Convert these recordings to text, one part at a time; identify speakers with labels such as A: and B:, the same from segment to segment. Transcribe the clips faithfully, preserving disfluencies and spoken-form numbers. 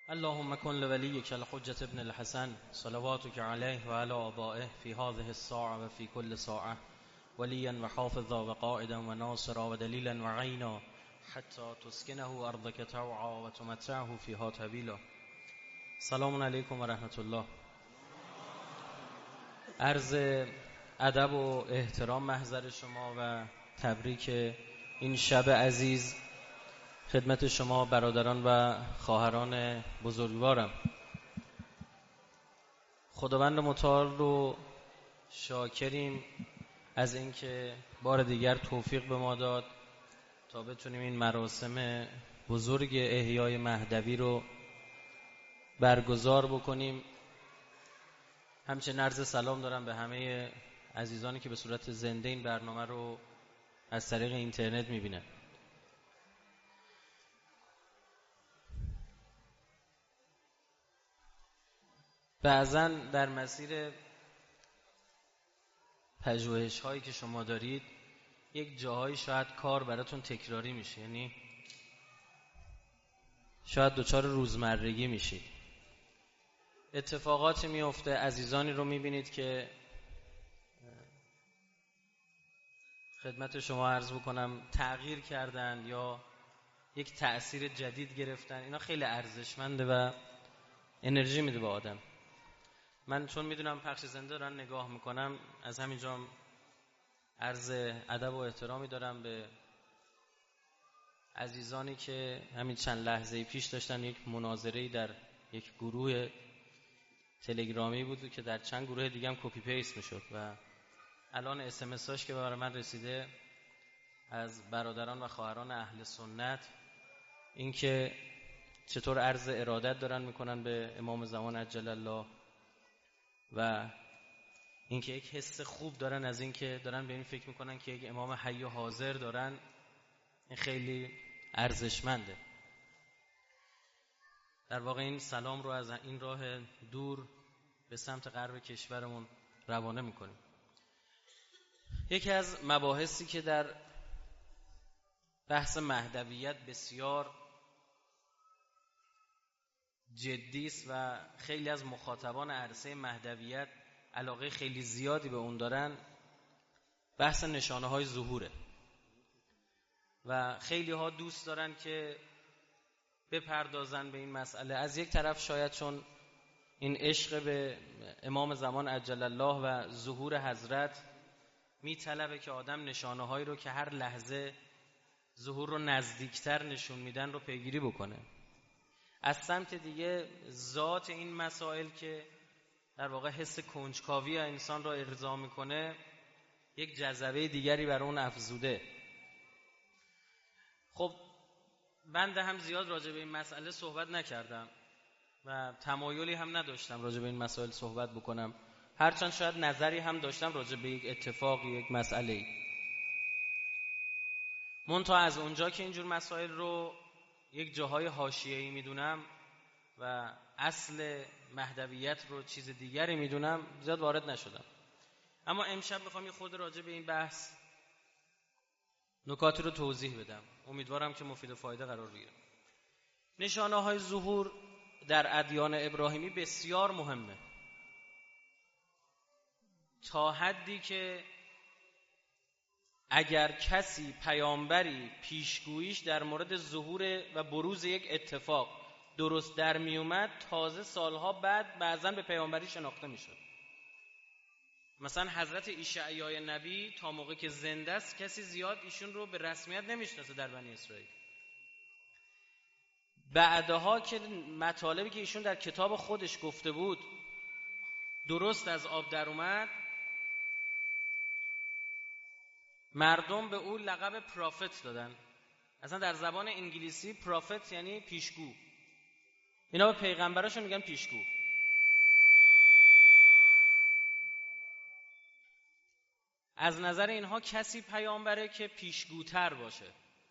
A: اللهم كن لوليك الحجة ابن الحسن صلواتك عليه وعلى آبائه في هذه الساعة وفي كل ساعة وليا وحافظا وقائدا وناصرا ودليلا وعينا حتى تسكنه أرضك توعا وتمتعه فيها طويلا. سلام علیکم و رحمت الله. عرض ادب و احترام محضر شما و تبریک این شب عزیز خدمت شما برادران و خواهران بزرگوارم. خداوند متعال رو شاکریم از اینکه بار دیگر توفیق به ما داد تا بتونیم این مراسم بزرگ احیای مهدوی رو برگزار بکنیم. همچنین عرض سلام دارم به همه عزیزانی که به صورت زنده این برنامه رو از طریق اینترنت میبینن. بعضا در مسیر پژوهش هایی که شما دارید یک جاهایی شاید کار براتون تکراری میشه، یعنی شاید دچار روزمرگی میشید. اتفاقاتی میفته، عزیزانی رو میبینید که خدمت شما عرض بکنم تغییر کردن یا یک تأثیر جدید گرفتن. اینا خیلی ارزشمنده و انرژی میده به آدم. من چون میدونم پخش زنده دارن نگاه میکنم، از همینجا عرض ادب و احترامی دارم به عزیزانی که همین چند لحظه پیش داشتن یک مناظره‌ای در یک گروه تلگرامی بود که در چند گروه دیگه هم کپی پیست میشد و الان اس ام اس هاش که برای من رسیده از برادران و خواهران اهل سنت، این که چطور عرض ارادت دارن میکنن به امام زمان عجل الله و اینکه یک حس خوب دارن از اینکه دارن به این فکر میکنن که یک امام حی و حاضر دارن. این خیلی ارزشمنده. در واقع این سلام رو از این راه دور به سمت غرب کشورمون روانه میکنیم. یکی از مباحثی که در بحث مهدویت بسیار جدی است و خیلی از مخاطبان عرصه مهدویت علاقه خیلی زیادی به اون دارن، بحث نشانه های ظهوره و خیلی ها دوست دارن که بپردازن به این مسئله. از یک طرف شاید چون این عشق به امام زمان عجل الله و ظهور حضرت میطلبه که آدم نشانه هایی رو که هر لحظه ظهور رو نزدیکتر نشون میدن رو پیگیری بکنه. از سمت دیگه ذات این مسائل که در واقع حس کنجکاوی انسان را ارضا میکنه یک جذبه دیگری بر اون افزوده. خب بنده هم زیاد راجع به این مسئله صحبت نکردم و تمایلی هم نداشتم راجع به این مسائل صحبت بکنم، هرچند شاید نظری هم داشتم راجع به یک اتفاق، یک مسئله. منتها از اونجا که اینجور مسائل رو یک جاهای حاشیه‌ای میدونم و اصل مهدویت رو چیز دیگری میدونم زیاد وارد نشدم. اما امشب میخوام یه خود راجع به این بحث نکاتی رو توضیح بدم. امیدوارم که مفید و فایده قرار بگیره. نشانه های ظهور در ادیان ابراهیمی بسیار مهمه، تا حدی که اگر کسی پیامبری پیشگوییش در مورد ظهور و بروز یک اتفاق درست در می اومد، تازه سالها بعد بعضن به پیامبری شناخته می شد. مثلا حضرت اشعیا نبی تا موقع که زنده است کسی زیاد ایشون رو به رسمیت نمیشناسه در بنی اسرائیل. بعدها که مطالبی که ایشون در کتاب خودش گفته بود درست از آب در اومد، مردم به او لقب پرافت دادن. اصلا در زبان انگلیسی پرافت یعنی پیشگو. اینا به پیغمبراشون میگن پیشگو. از نظر اینها کسی پیامبره که پیشگوتر باشه.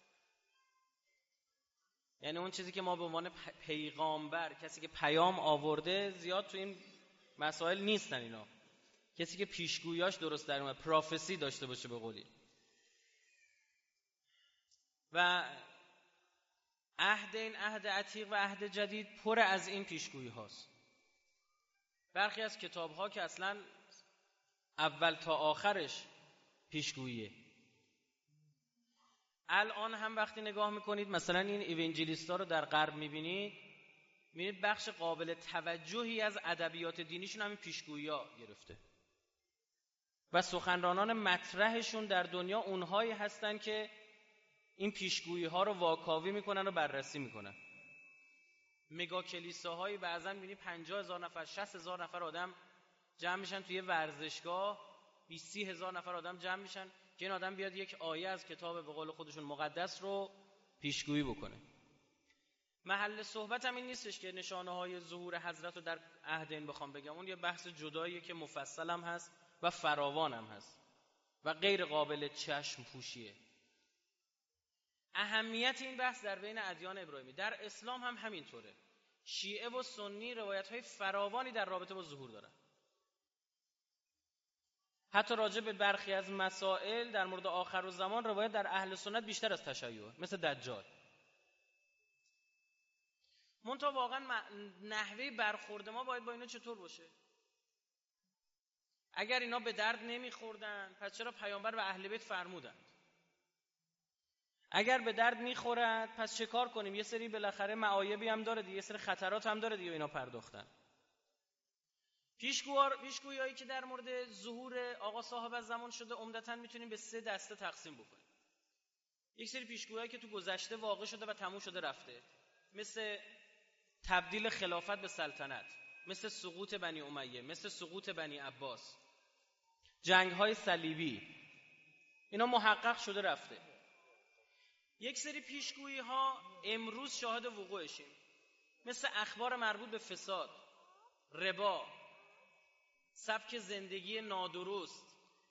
A: یعنی اون چیزی که ما به عنوان پیغامبر، کسی که پیام آورده، زیاد تو این مسائل نیستن اینا. کسی که پیشگویاش درست در اومد، پروفسی داشته باشه به قولی. و عهد این عهد عتیق و عهد جدید پر از این پیشگویی هاست. برخی از کتاب ها که اصلا اول تا آخرش پیشگوییه. الان هم وقتی نگاه میکنید مثلا این ایوانجلیستا رو در غرب میبینید، میبینید بخش قابل توجهی از ادبیات دینیشون همین پیشگویی ها گرفته و سخنرانان مطرحشون در دنیا اونهایی هستن که این پیشگویی ها رو واکاوی میکنن و بررسی میکنن. مگا کلیساهایی بعضا میبینید پنجاه هزار نفر شصت هزار نفر آدم جمع میشن توی ورزشگاه، بیست سی هزار نفر آدم جمع میشن که این آدم بیاد یک آیه از کتاب به قول خودشون مقدس رو پیشگویی بکنه. محل صحبت هم این نیستش که نشانه های ظهور حضرت رو در عهد این بخوام بگم، اون یه بحث جداییه که مفصل هم هست و فراوان هم هست و غیر قابل چشم پوشیه. اهمیت این بحث در بین ادیان ابراهیمی، در اسلام هم همینطوره. شیعه و سنی روایت های فراوانی در رابطه با ظهور دارن. حتی راجع به برخی از مسائل در مورد آخر الزمان روایت در اهل سنت بیشتر از تشیع، مثل دجال. منتها واقعا نحوه برخورد ما باید با اینا چطور باشه؟ اگر اینا به درد نمیخوردن پس چرا پیامبر و اهل بیت فرمودند؟ اگر به درد میخورد پس چه کار کنیم؟ یه سری بالاخره معایبی هم داره دیگه، یه سری خطرات هم داره دیگه، اینا پرداختن. پیشگویی که در مورد ظهور آقا صاحب الزمان شده عمدتاً میتونیم به سه دسته تقسیم بکنیم. یک سری پیشگویی که تو گذشته واقع شده و تموم شده رفته، مثل تبدیل خلافت به سلطنت، مثل سقوط بنی امیه، مثل سقوط بنی عباس، جنگ‌های صلیبی، اینا محقق شده رفته. یک سری پیشگویی ها امروز شاهد وقوعشیم، مثل اخبار مربوط به فساد، ربا، سبک زندگی نادرست،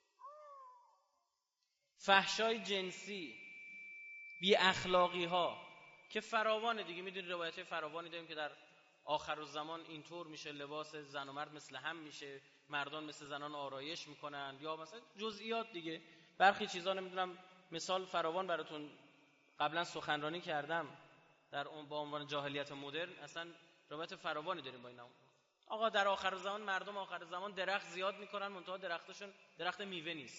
A: فحشای جنسی، بی اخلاقی ها که فراوانه دیگه. میدونید روایت فراوانی داریم که در آخر الزمان اینطور میشه، لباس زن و مرد مثل هم میشه، مردان مثل زنان آرایش میکنن، یا مثلا جزئیات دیگه. برخی چیزا نمیدونم، مثال فراوان براتون قبلا سخنرانی کردم در اون با عنوان جاهلیت مدرن، اصلا روایت فراوانی داریم با اینا. آقا در آخر زمان مردم آخر زمان درخت زیاد میکنن، منتها درختشون درخت میوه نیست.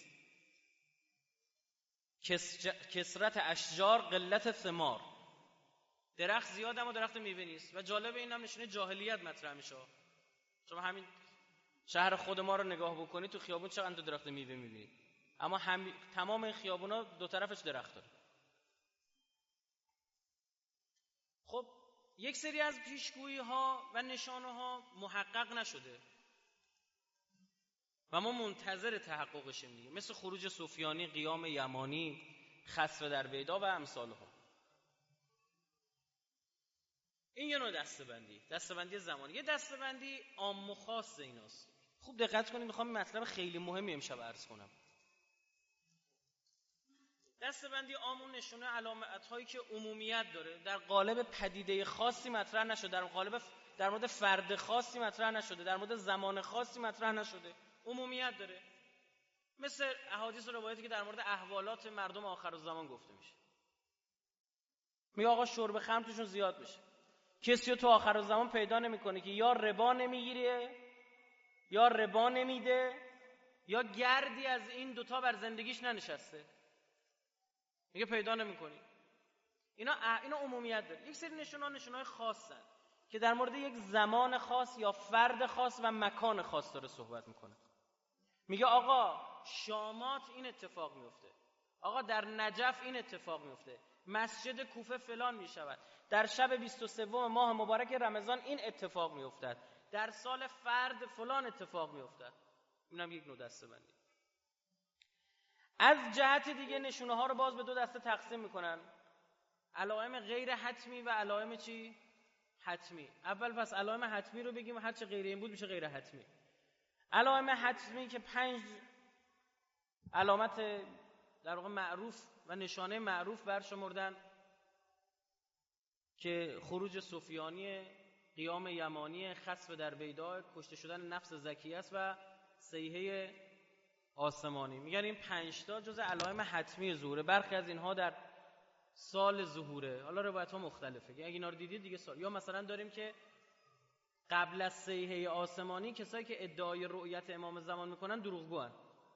A: کس... کسرت اشجار قلت ثمار، درخت زیاد اما درخت میوه نیست. و جالب این هم نشونه جاهلیت مطرح میشه. شما همین شهر خود ما رو نگاه بکنید، تو خیابون چقدر درخت میوه میبینید، اما هم... تمام این خیابونا دو طرفش درخت داره. خب یک سری از پیشگویی ها و نشانه ها محقق نشده و ما منتظر تحققشیم دیگه، مثل خروج سفیانی، قیام یمانی، خسف در بیدا و امثال ها. این یه نوع دسته‌بندی، دسته‌بندی زمانی. یه دسته‌بندی عام و خاص ایناست. خوب دقت کنید، میخوام مطلب خیلی مهمی امشب عرض کنم. دسته‌بندی عام نشونه علامت هایی که عمومیت داره، در قالب پدیده خاصی مطرح نشده، در قالب در مورد فرد خاصی مطرح نشده، در مورد زمان خاصی مطرح نشده، عمومیت داره. مثل احادیث و روایاتی که در مورد احوالات مردم آخر الزمان گفته میشه. میگه آقا شرب خمر توشون زیاد میشه. کسی رو تو آخر الزمان پیدا نمیکنه که یا ربا نمیگیره، یا ربا نمیده، یا گردی از این دوتا بر زندگیش ننشسته. میگه پیدا نمی‌کنی. اینا اینا عمومیت داره. یک سری نشونه‌ها نشونه‌های خاصن که در مورد یک زمان خاص یا فرد خاص و مکان خاص داره صحبت میکنه. میگه آقا شامات این اتفاق میفته، آقا در نجف این اتفاق میفته، مسجد کوفه فلان میشود، در شب بیست و سوم ماه مبارک رمضان این اتفاق میافتد، در سال فرد فلان اتفاق میافتد. اینم یک نوع دسته‌بندی. از جهت دیگه نشونه ها رو باز به دو دسته تقسیم میکنن، علائم غیر حتمی و علائم چی؟ حتمی. اول پس علائم حتمی رو بگیم، هر چه غیر این بود میشه غیر حتمی. علائم حتمی که پنج علامت در واقع معروف و نشانه معروف برشمردن که خروج سفیانی، قیام یمانی، خسف در بیدا، کشته شدن نفس زکیه است و صیحه آسمانی. میگن این پنج تا جزء علائم حتمی ظهوره. برخی از اینها در سال ظهوره. حالا روایت ها مختلفه، اگه اینا رو دیدید دیگه سال. یا مثلا داریم که قبل از صیحه آسمانی کسایی که ادعای رؤیت امام زمان میکنن دروغگوان،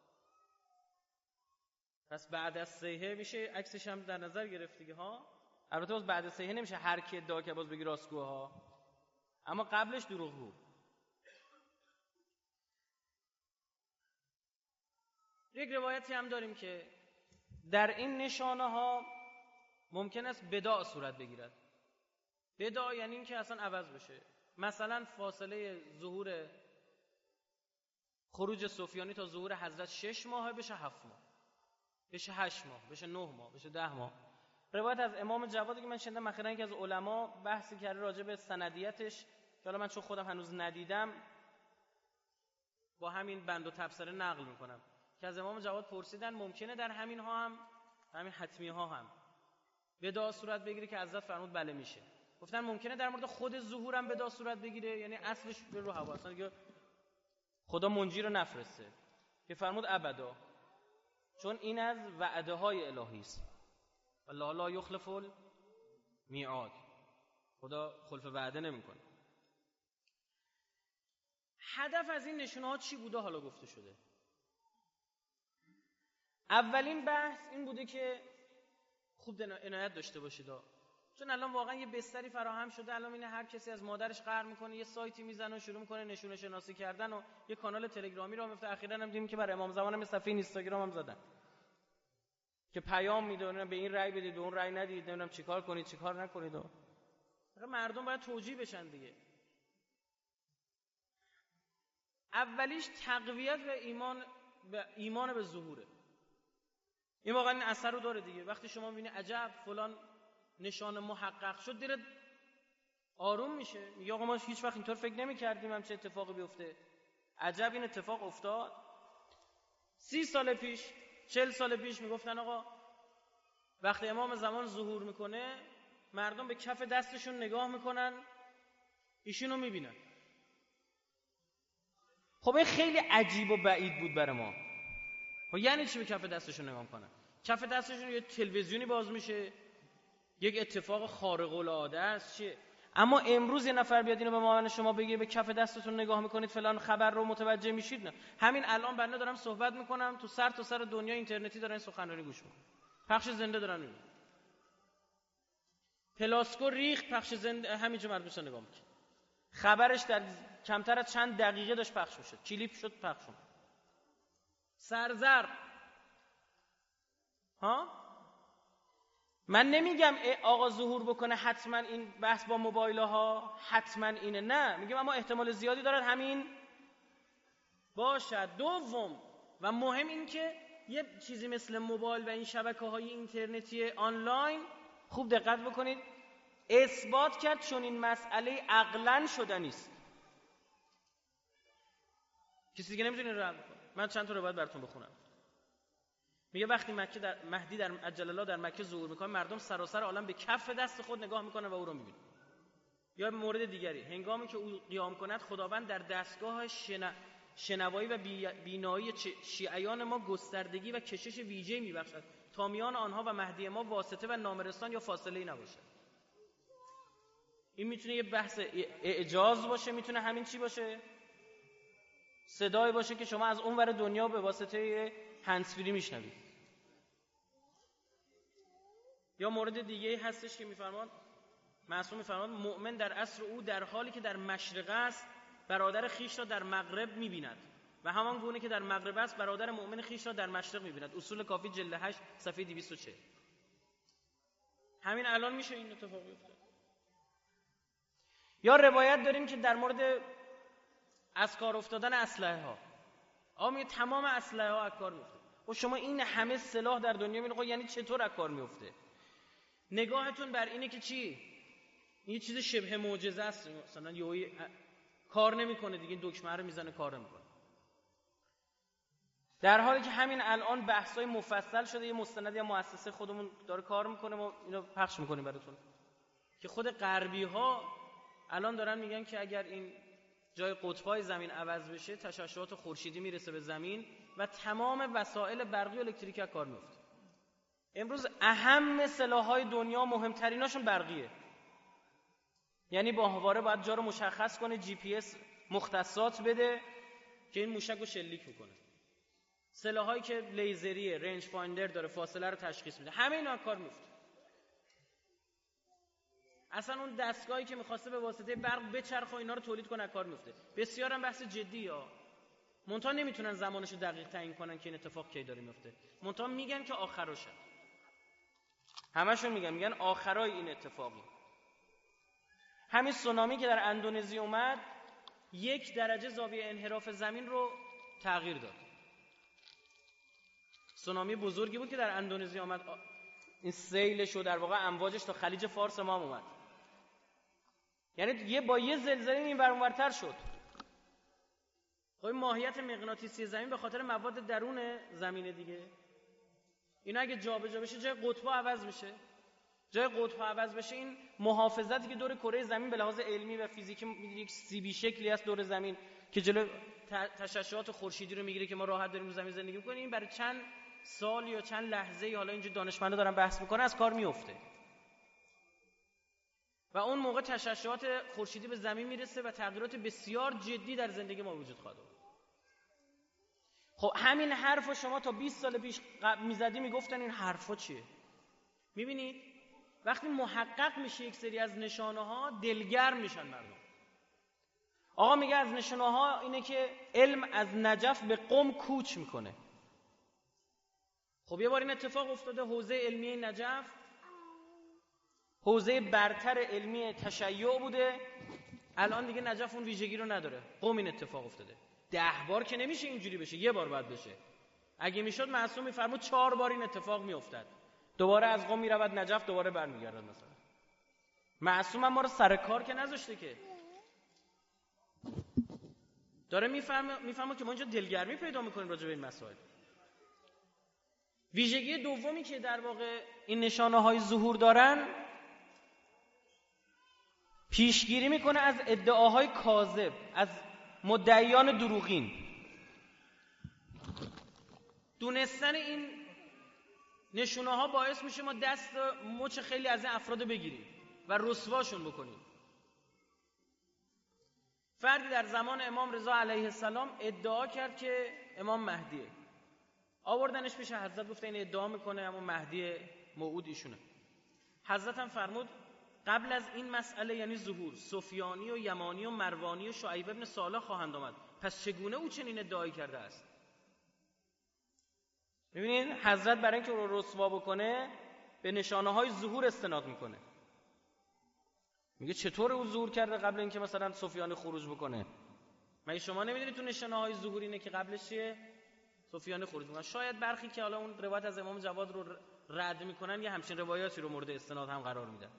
A: پس بعد از صیحه میشه عکسش هم در نظر گرفت دیگه ها. البته باز بعد از صیحه نمیشه هر کی ادعا که باز بگی راستگو ها، اما قبلش دروغگو. یک روایتی هم داریم که در این نشانه ها ممکن است بداع صورت بگیرد. بداع یعنی این که اصلا عوض بشه. مثلا فاصله ظهور خروج سفیانی تا ظهور حضرت شش ماه بشه هفت ماه، بشه هشت ماه، بشه نه ماه، بشه ده ماه. روایت از امام جوادی که من شنیدم اخیراً که از علما بحثی کرده راجع به سندیتش، که حالا من چون خودم هنوز ندیدم با همین بند و تبصره نقل میکنم، که از امام جواد پرسیدن ممکنه در همین ها هم، همین حتمی ها هم بداع صورت بگیره که حضرت فرمود بله میشه. گفتن ممکنه در مورد خود ظهورم بداع صورت بگیره، یعنی اصلش به رو هوا، اصلا دیگه خدا منجی رو نفرسته، که فرمود ابدا، چون این از وعده های الهی است. الله لا یخلف المیعاد، خدا خلف وعده نمیکنه. هدف از این نشونه ها چی بوده؟ حالا گفته شده. اولین بحث این بوده که خوب عنایت داشته باشید، چون الان واقعا یه بستری فراهم شده، الان اینه هر کسی از مادرش قهر میکنه، یه سایتی میزنه و شروع میکنه نشونه شناسی کردن و یه کانال تلگرامی راه میفته. اخیراً هم دیدیم که برای امام زمان هم صفحه اینستاگرام هم زدن که پیام میدونن به این رأی بدید، به اون رأی ندید، نمیدونم چیکار کنید چیکار نکنید. و مردم باید توجیه بشن دیگه. اولیش تقویت و ایمان به ایمان به ظهوره. این واقعا این اثر رو داره دیگه. وقتی شما میبینی عجب فلان نشانه محقق شد، دیره آروم میشه، میگه آقا ما هیچ وقت اینطور فکر نمی‌کردیم هم چه اتفاقی بیفته، عجب این اتفاق افتاد. سی سال پیش، چل سال پیش میگفتن آقا وقتی امام زمان ظهور میکنه مردم به کف دستشون نگاه میکنن، ایشونو میبینن. خب این خیلی عجیب و بعید بود برای ما. خب یعنی چی به کف دستشون نگاه میکنن؟ کف دستشون یه تلویزیونی باز میشه، یک اتفاق خارق العاده است چیه؟ اما امروز یه نفر بیاد اینو به ما شما بگه به کف دستتون نگاه میکنید فلان خبر رو متوجه میشید، نه. همین الان بنده دارم صحبت میکنم، تو سر تا سر دنیا اینترنتی دارن سخنرانی گوش میکنن، پخش زنده دارن میبینن. پلاسکو ریخت، پخش زنده همینجا مردم نگاه میکنن. خبرش در کمتر از چند دقیقه داشت پخش میشد، کلیپ شد پخش شد. سرزر ها، من نمیگم آقا ظهور بکنه حتما این بحث با موبایل ها حتما اینه، نه، میگم اما احتمال زیادی دارد همین باشد. دوم و مهم این که یه چیزی مثل موبایل و این شبکه های اینترنتی آنلاین، خوب دقت بکنید، اثبات کرد چون این مسئله عقلاً شدنی است. کسی دیگه نمیتونه رد بکنه. من چند تا روایت براتون بخونم. میگه وقتی مکه در مهدی در عجل الله در مکه ظهور میکنه، مردم سراسر عالم به کف دست خود نگاه میکنن و او رو میبینن. یا مورد دیگری، هنگامی که او قیام کند خداوند در دستگاه شنا... شنوایی و بی... بینایی شیعیان ما گستردگی و کشش ویژه‌ای میبخشد تا میان آنها و مهدی ما واسطه و نامرسان یا فاصله‌ای نباشد. این میتونه یه بحث اعجاز باشه، میتونه همین چی باشه، صدایی باشه که شما از اون ور دنیا به واسطه هندزفری میشنوید. یا مورد دیگه هستش که میفرمان معصوم میفرمان مؤمن در عصر او در حالی که در مشرق است برادر خیش را در مغرب میبیند و همان گونه که در مغرب است برادر مؤمن خیش را در مشرق میبیند. اصول کافی جلد هشت صفحه دویست و چهل. همین الان میشه این اتفاق بیفته. یا روایت داریم که در مورد از کار افتادن اسلحه ها، آقا میگه تمام اسلحه ها از کار میفته. و شما این همه سلاح در دنیا میبینید، یعنی چطور از کار میفته؟ نگاهتون بر اینه که چی؟ این چیز شبه معجزه است، مثلا یهویی کار نمیکنه دیگه، این دکمه رو میزنه کار نمیکنه. در حالی که همین الان بحثای مفصل شده، یه مستند یا مؤسسه خودمون داره کار میکنه، ما اینو پخش میکنیم براتون، که خود غربی ها الان دارن میگن که اگر این جای قطبای زمین عوض بشه تشعشعات خورشیدی میرسه به زمین و تمام وسایل برقی و الکتریکی از کار میفته. امروز اهم سلاح‌های دنیا مهمتریناشون برقیه. یعنی باهواره باید جا رو مشخص کنه، جی پی اس مختصات بده که این موشک رو شلیک بکنه. سلاحایی که لیزریه، رنج فایندر داره، فاصله رو تشخیص میده، همه اینا کار میفته. اصلا اون دستگاهی که میخواسته به واسطه برق بچرخه اینا رو تولید کنه کار میفته. بسیار هم بحث جدیه ها. منتها نمیتونن زمانشو دقیق تعیین کنن که این اتفاق کی داره میفته. منتها میگن که آخرشه. همشون میگن میگن آخرای این اتفاقی. همین سونامی که در اندونزی اومد یک درجه زاویه انحراف زمین رو تغییر داد. سونامی بزرگی بود که در اندونزی اومد، این سیلش و در واقع امواجش تا خلیج فارس ما هم اومد. یعنی یه با یه زلزله این ور اونورتر شد. خب ماهیت مغناطیسی زمین به خاطر مواد درون زمینه دیگه. اینا اگه جابجا بشه جای قطب‌ها عوض میشه. جای قطب‌ها عوض بشه این محافظتی که دور کره زمین به لحاظ علمی و فیزیکی یک سیبی شکلی است دور زمین که جلو تشعشعات خورشیدی رو میگیره که ما راحت داریم رو زمین زندگی می‌کنیم، این برای چند سال یا چند لحظه، حالا اینجا دانشمندا دارن بحث میکنن، از کار میفته و اون موقع تشعشعات خورشیدی به زمین میرسه و تغییرات بسیار جدی در زندگی ما وجود خواهد آورد. خب همین حرفو شما تا بیست سال پیش میزدی میگفتن این حرفا چیه؟ میبینید وقتی محقق میشه یک سری از نشانه ها دلگرم میشن مردم. آقا میگه از نشانه ها اینه که علم از نجف به قم کوچ میکنه. خب یه بار این اتفاق افتاده، حوزه علمی نجف حوزه برتر علمی تشیع بوده، الان دیگه نجف اون ویژگی رو نداره. قم این اتفاق افتاده. ده بار که نمیشه اینجوری بشه، یه بار باید بشه. اگه میشد معصوم میفرمود چهار بار این اتفاق میافتاد. دوباره از قم میرود نجف، دوباره برمیگردد. مثلا معصوم هم ما رو سر کار که نذاشته که داره میفهمه میفهمه که ما اینجا دلگرمی پیدا میکنیم راجع به این مسائل. ویژگی دومی که در واقع این نشانه های ظهور دارن، پیشگیری میکنه از ادعاهای کاذب، از مدعیان دروغین. دونستن این نشونه ها باعث میشه ما دست مچ خیلی از این افراد بگیریم و رسواشون بکنیم. فردی در زمان امام رضا علیه السلام ادعا کرد که امام مهدیه. آوردنش پیش حضرت، گفت این ادعا میکنه اما مهدی موعود ایشونه. حضرت هم فرمود قبل از این مسئله یعنی ظهور سفیانی و یمانی و مروانی و شعیب ابن صالح خواهند آمد، پس چگونه او چنین ادعایی کرده است؟ ببینید حضرت برای اینکه او رو رسوا بکنه به نشانه های ظهور استناد میکنه. میگه چطور او ظهور کرده قبل اینکه مثلا سفیانی خروج بکنه؟ مگه شما نمیدونید تو نشانه های ظهور اینه که قبلش چیه؟ سفیانی خروج میکنن. شاید برخی که حالا اون روایت از امام جواد رو رد میکنن یه همچین روایاتی رو مورد استناد هم قرار میدن.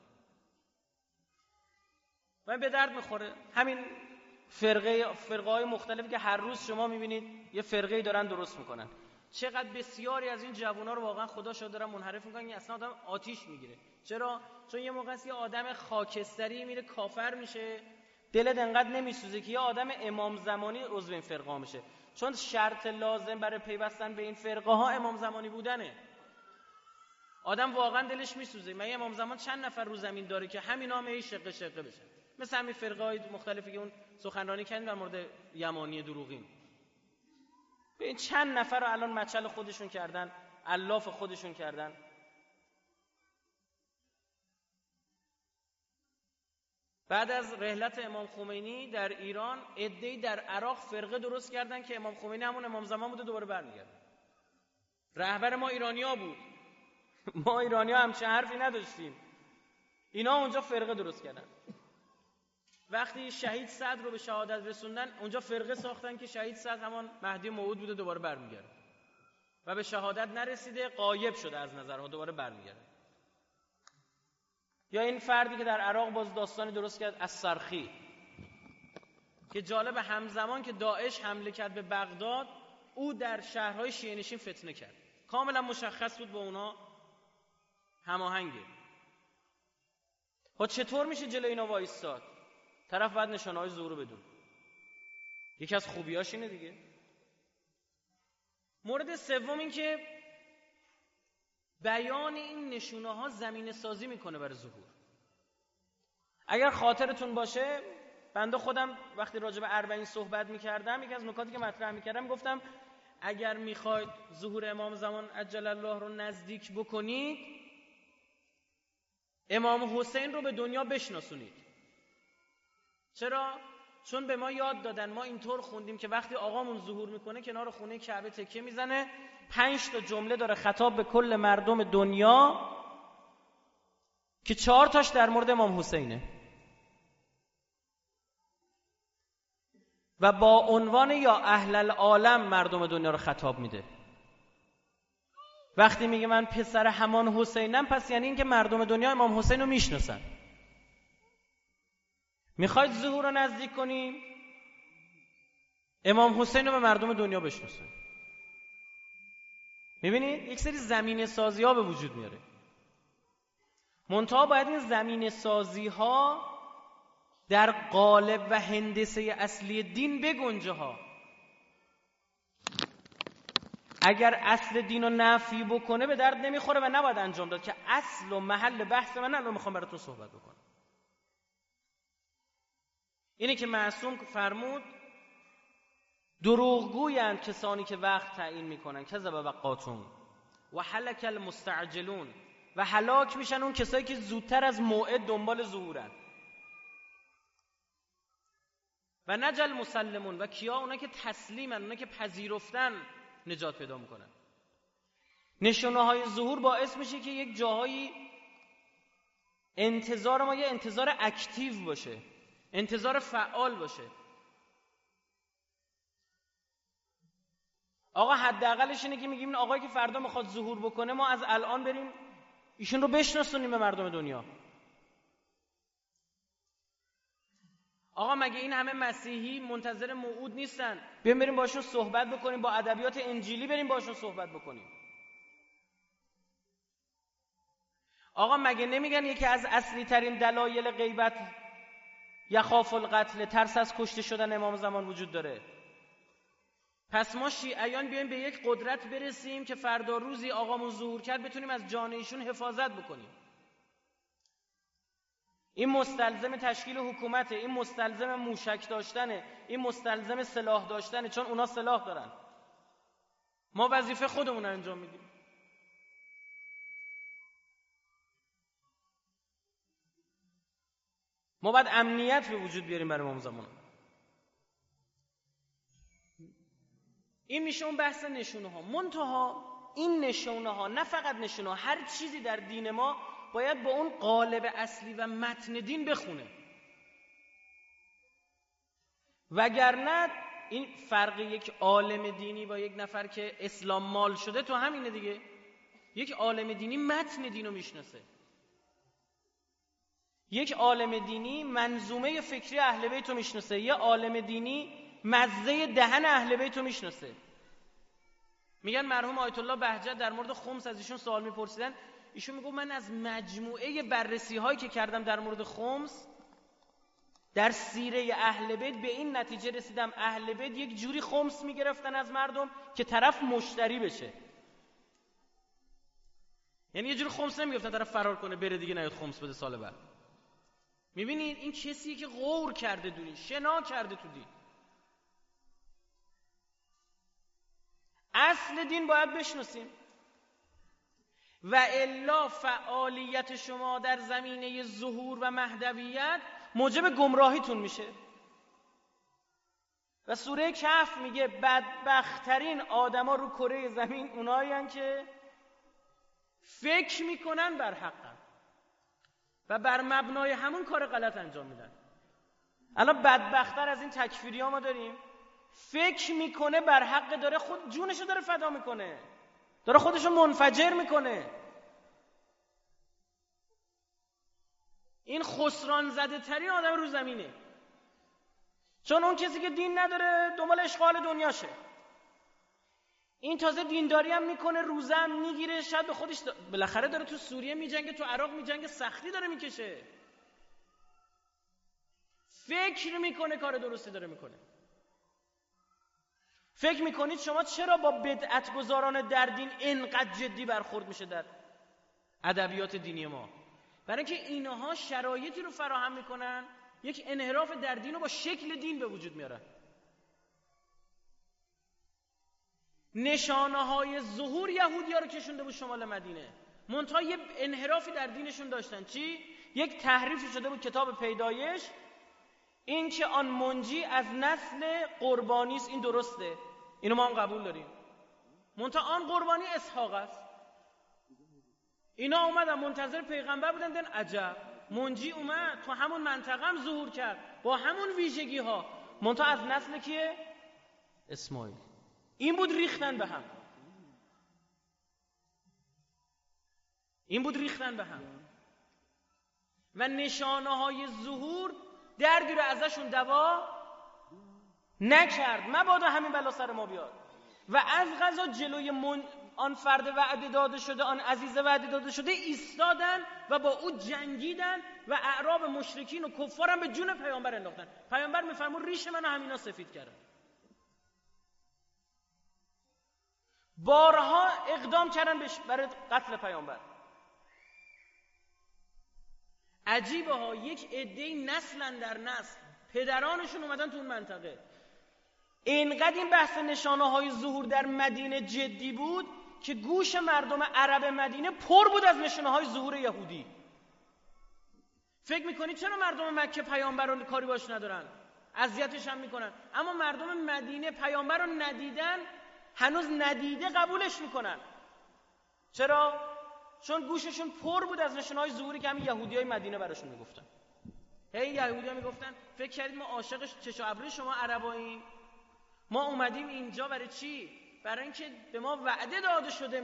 A: و به درد میخوره. همین فرقه فرقه های مختلفی که هر روز شما میبینید یه فرقه‌ای دارن درست میکنن. چقدر بسیاری از این جوونا رو واقعا خدا شاید دارن منحرف میکنن، این اصلا آدم آتیش میگیره. چرا؟ چون یه موقعی یه آدم خاکستری میره کافر میشه، دلت انقدر نمیسوزه که یه آدم امام زمانی عضو این فرقه ها میشه. چون شرط لازم برای پیوستن به این فرقه ها امام زمانی بودنه. آدم واقعا دلش میسوزه. من امام زمان چند نفر رو زمین داره که همینا هم هی شقه شقه بشن، مثل همین فرقه های مختلفی که اون سخنرانی کردن در مورد یمانی دروغین. به این چند نفر رو الان مچل خودشون کردن، الاف خودشون کردن. بعد از رحلت امام خمینی در ایران عده‌ای در عراق فرقه درست کردن که امام خمینی همون امام زمان بوده، دوباره برمیگرده. رهبر ما ایرانی‌ها بود. ما ایرانی‌ها همچین حرفی نداشتیم. اینا اونجا فرقه درست کردن. وقتی شهید صدر رو به شهادت رسوندن اونجا فرقه ساختن که شهید صدر همان مهدی موعود بوده، دوباره برمیگرده و به شهادت نرسیده، غایب شده از نظرها، دوباره برمیگرده. یا این فردی که در عراق باز داستانی درست کرد از سرخی که جالب، همزمان که داعش حمله کرد به بغداد او در شهرهای شیعه نشین فتنه کرد. کاملا مشخص بود با اونا هماهنگه. ها چطور میشه جلوی اینا وایستاد؟ طرف باید نشانه‌های ظهور بدون. یکی از خوبیاش اینه دیگه. مورد سوم این که بیان این نشونه ها زمینه سازی میکنه برای ظهور. اگر خاطرتون باشه بنده خودم وقتی راجع به اربعین صحبت میکردم، یکی از نکاتی که مطرح میکردم گفتم اگر میخواید ظهور امام زمان عجل الله رو نزدیک بکنید، امام حسین رو به دنیا بشناسونید. چرا؟ چون به ما یاد دادن، ما اینطور خوندیم که وقتی آقامون ظهور میکنه کنار خونه کعبه تکیه میزنه، پنج تا جمله داره خطاب به کل مردم دنیا که چهار تاش در مورد امام حسینه و با عنوان یا اهل العالم مردم دنیا رو خطاب میده. وقتی میگه من پسر همان حسینم، پس یعنی این که مردم دنیا امام حسین رو میشناسن. میخواید ظهور رو نزدیک کنیم، امام حسین رو به مردم دنیا بشناسن. میبینید یک سری زمینه سازی ها به وجود میاره. منتها باید این زمینه سازی ها در قالب و هندسه اصلی دین بگنجه ها. اگر اصل دین رو نفی بکنه به درد نمیخوره و نباید انجام داد، که اصل و محل بحث من الان میخوام براتون صحبت بکنم. اینه که معصوم فرمود دروغگویند کسانی که وقت تعیین میکنن، کذب وقاتون و هلک المستعجلون، و هلاک میشن اون کسایی که زودتر از موعد دنبال ظهورن. و نجل مسلمون، و کیا؟ اونا که تسلیمن، اونا که پذیرفتن نجات پیدا میکنن. نشونه های ظهور باعث میشه که یک جاهایی انتظار ما یه انتظار اکتیو باشه، انتظار فعال باشه. آقا حداقلش اینه که میگیم این آقایی که فردا میخواد ظهور بکنه ما از الان بریم ایشون رو بشناسونیم به مردم دنیا. آقا مگه این همه مسیحی منتظر موعود نیستن؟ بیایم بریم باشون صحبت بکنیم، با ادبیات انجیلی بریم باشون صحبت بکنیم. آقا مگه نمیگن یکی از اصلی ترین دلایل غیبت یخاف القتل، ترس از کشته شدن امام زمان وجود داره؟ پس ما شیعیان بیایم به یک قدرت برسیم که فردا روزی آقامون ظهور کرد بتونیم از جان ایشون حفاظت بکنیم. این مستلزم تشکیل حکومته، این مستلزم موشک داشتنه، این مستلزم سلاح داشتنه، چون اونا سلاح دارن. ما وظیفه خودمون رو انجام میدیم. ما باید امنیت به وجود بیاریم برای امام زمان. این میشه اون بحث نشونه ها. منتها این نشونه ها، نه فقط نشونه ها، هر چیزی در دین ما باید با اون قالب اصلی و متن دین بخونه، وگرنه این فرق یک عالم دینی با یک نفر که اسلام مال شده تو همینه دیگه. یک عالم دینی متن دینو میشناسه، یک عالم دینی منظومه فکری اهل بیت رو میشناسه، یک عالم دینی مزه دهن اهل بیت رو میشناسه. میگن مرحوم آیت الله بهجت در مورد خمس از ایشون سوال میپرسیدن، ایشون میگه من از مجموعه بررسی هایی که کردم در مورد خمس در سیره اهل بیت به این نتیجه رسیدم اهل بیت یک جوری خمس میگرفتن از مردم که طرف مشتری بشه. یعنی یه جوری خمس نمیگفتن طرف فرار کنه بره دیگه نیاد خمس بده سال بعد. میبینید این کسیه که غور کرده دونی، شنا کرده تو دین. اصل دین باید بشناسیم و الا فعالیت شما در زمینه ظهور و مهدویت موجب گمراهیتون میشه. و سوره کهف میگه بدبختترین آدما رو کره زمین اونایین که فکر میکنن بر حقن و بر مبنای همون کار غلط انجام میدن. الان بدبختتر از این تکفیری ها ما داریم، فکر میکنه بر حق، داره خود جونشو داره فدا میکنه، داره خودشو منفجر میکنه. این خسران زده ترین آدم رو زمینه، چون اون کسی که دین نداره دنبال اشغال دنیاشه. این تازه دینداری هم میکنه، روزه هم میگیره، شاید به خودش دا... بالاخره داره تو سوریه میجنگه، تو عراق میجنگه، سختی داره میکشه، فکر میکنه کار درستی داره میکنه. فکر میکنید شما چرا با بدعت گذاران در دین اینقدر جدی برخورد میشه در
B: ادبیات دینی ما، برای اینکه اینها شرایطی رو فراهم میکنن یک انحراف در دین رو با شکل دین به وجود میارن. نشانه های ظهور یهودی ها رو کشونده بود شمال مدینه، منتها یه انحرافی در دینشون داشتن. چی؟ یک تحریفی شده بود کتاب پیدایش، این که آن منجی از نسل قربانی است. این درسته، اینو ما هم قبول داریم، منتها آن قربانی اسحاق است. اینا اومدن منتظر پیغمبر بودن، دن عجب منجی اومد تو همون منطقه هم ظهور کرد با همون ویژگی ها، منتها از نسل کیه؟ اسماعیل. این بود ریختن به هم، این بود ریختن به هم و نشانه های ظهور دردی رو ازشون دوا نکرد، مبادا همین بلا سر ما بیاد. و از قضا جلوی من... آن فرد وعده داده شده، آن عزیز وعده داده شده ایستادن و با او جنگیدن و اعراب مشرکین و کفارم به جون پیامبر انداختن. پیامبر میفرمود ریش منو همینا سفید کردن. بارها اقدام کردن برای قتل پیامبر. عجیبه ها، یک عده‌ای نسلن در نسل پدرانشون اومدن تو اون منطقه. اینقدر این بحث نشانه های ظهور در مدینه جدی بود که گوش مردم عرب مدینه پر بود از نشانه های ظهور یهودی. فکر میکنید چرا مردم مکه پیامبر رو کاری باش ندارن؟ اذیتش هم میکنن، اما مردم مدینه پیامبر رو ندیدن، هنوز ندیده قبولش میکنن. چرا؟ چون گوششون پر بود از نشانه های ظهوری که همین یهودیای مدینه براشون میگفتن. هی یهودی‌ها میگفتن فکر کردید ما عاشق چش و ابروی شما عرباییم؟ ما اومدیم اینجا برای چی؟ برای اینکه به ما وعده داده شده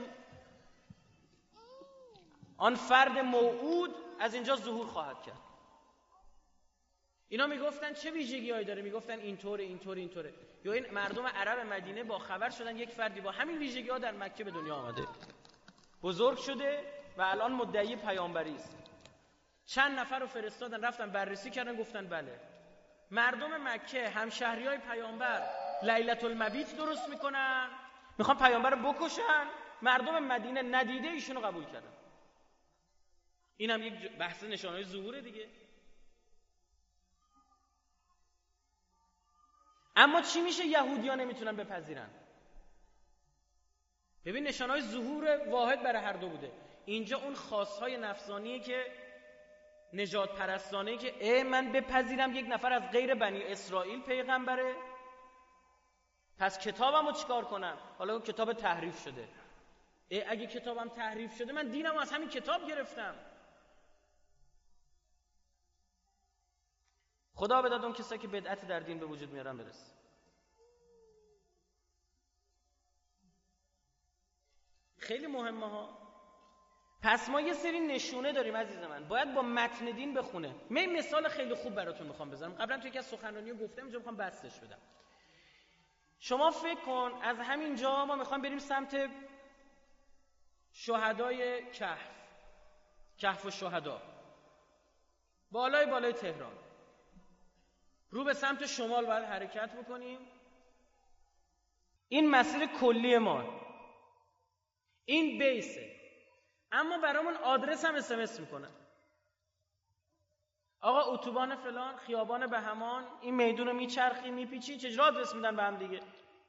B: آن فرد موعود از اینجا ظهور خواهد کرد. اینا میگفتن چه ویژگی‌هایی داره؟ میگفتن اینطوره اینطوره اینطوره. یا این مردم عرب مدینه با خبر شدن یک فردی با همین ویژگی‌ها در مکه به دنیا آمده، بزرگ شده و الان مدعی پیامبری است. چند نفر رو فرستادن رفتن بررسی کردن، گفتن بله مردم مکه همشهریای پیامبر لیلة المبیت درست میکنن، میخوان پیامبر رو بکشن. مردم مدینه ندیده ایشونو قبول کردن. این هم یک بحث نشانه‌های ظهوره دیگه. اما چی میشه یهودی‌ها نمیتونن بپذیرن؟ ببین نشانه‌های ظهور واحد برای هر دو بوده. اینجا اون خاصهای نفسانیه که نجات پرستانه که ای من بپذیرم یک نفر از غیر بنی اسرائیل پیغمبره، پس کتابمو چیکار کنم؟ حالا اون کتاب تحریف شده. ای اگه کتابم تحریف شده من دینمو از همین کتاب گرفتم. خدا بداد اون کسایی که بدعت در دین به وجود میارن برسه. خیلی مهمه ها. پس ما یه سری نشونه داریم عزیز من، باید با متن دین بخونه. من مثال خیلی خوب براتون میخوام بزنم، قبلا توی یکی از سخنرانی‌ها گفتم، اینجا میخوام بحثش بدم. شما فکر کن از همین جا ما میخوام بریم سمت شهدای کهف، کهف و شهدا، بالای بالای تهران، رو به سمت شمال باید حرکت بکنیم. این مسیر کلی ما، این بیسه، اما برامون آدرس هم اسمس میکنن. آقا اتوبان فلان، خیابان بهمان، این میدون رو میچرخی میپیچی، چجوری آدرس میدن به هم دیگه؟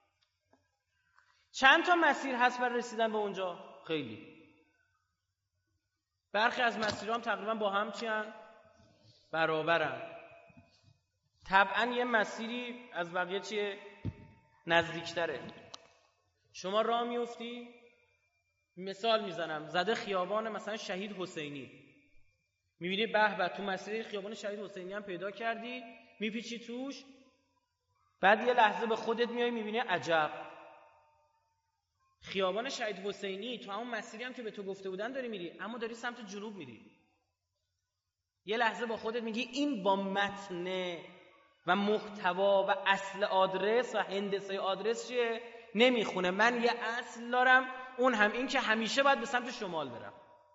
B: چند تا مسیر هست برای رسیدن به اونجا؟ خیلی. برخی از مسیرها هم تقریبا با هم چی هن؟ برابرن. طبعا یه مسیری از بقیه چیه؟ نزدیکتره. شما راه میفتی، مثال میزنم، زده خیابان مثلا شهید حسینی، میبینی به به تو مسیر خیابان شهید حسینی هم پیدا کردی، میپیچی توش، بعد یه لحظه به خودت میای میبینی عجب، خیابان شهید حسینی تو همون مسیری هم که به تو گفته بودن داری میری، اما داری سمت جنوب میری. یه لحظه با خودت میگی این با متن و محتوا و اصل آدرس و هندسه آدرس چیه؟ نمیخونه. من یه اصل دارم، اون هم این که همیشه باید به سمت شمال برم.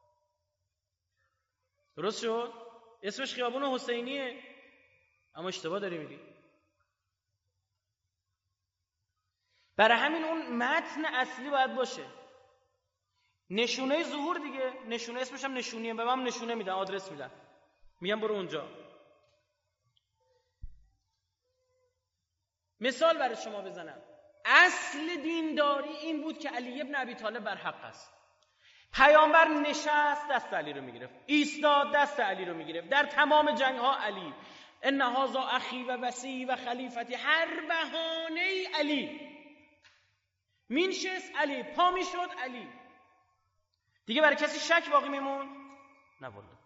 B: درست شد؟ اسمش خیابان حسینیه اما اشتباه داری میری. برای همین اون متن اصلی باید باشه. نشونه ظهور دیگه، نشونه اسمش هم نشونیه، به من نشونه میدن، آدرس میدن، میگم برو اونجا. مثال برای شما بزنم، اصل دینداری این بود که علی ابن ابی طالب بر حق است. پیامبر نشست دست علی رو میگرفت، ایستاد دست علی رو میگرفت، در تمام جنگ ها علی، ان هذا اخی و وصی و خلیفتی، هر بهانه علی، مینشست علی، پا میشد علی، دیگه برای کسی شک باقی میمون؟ نه والله.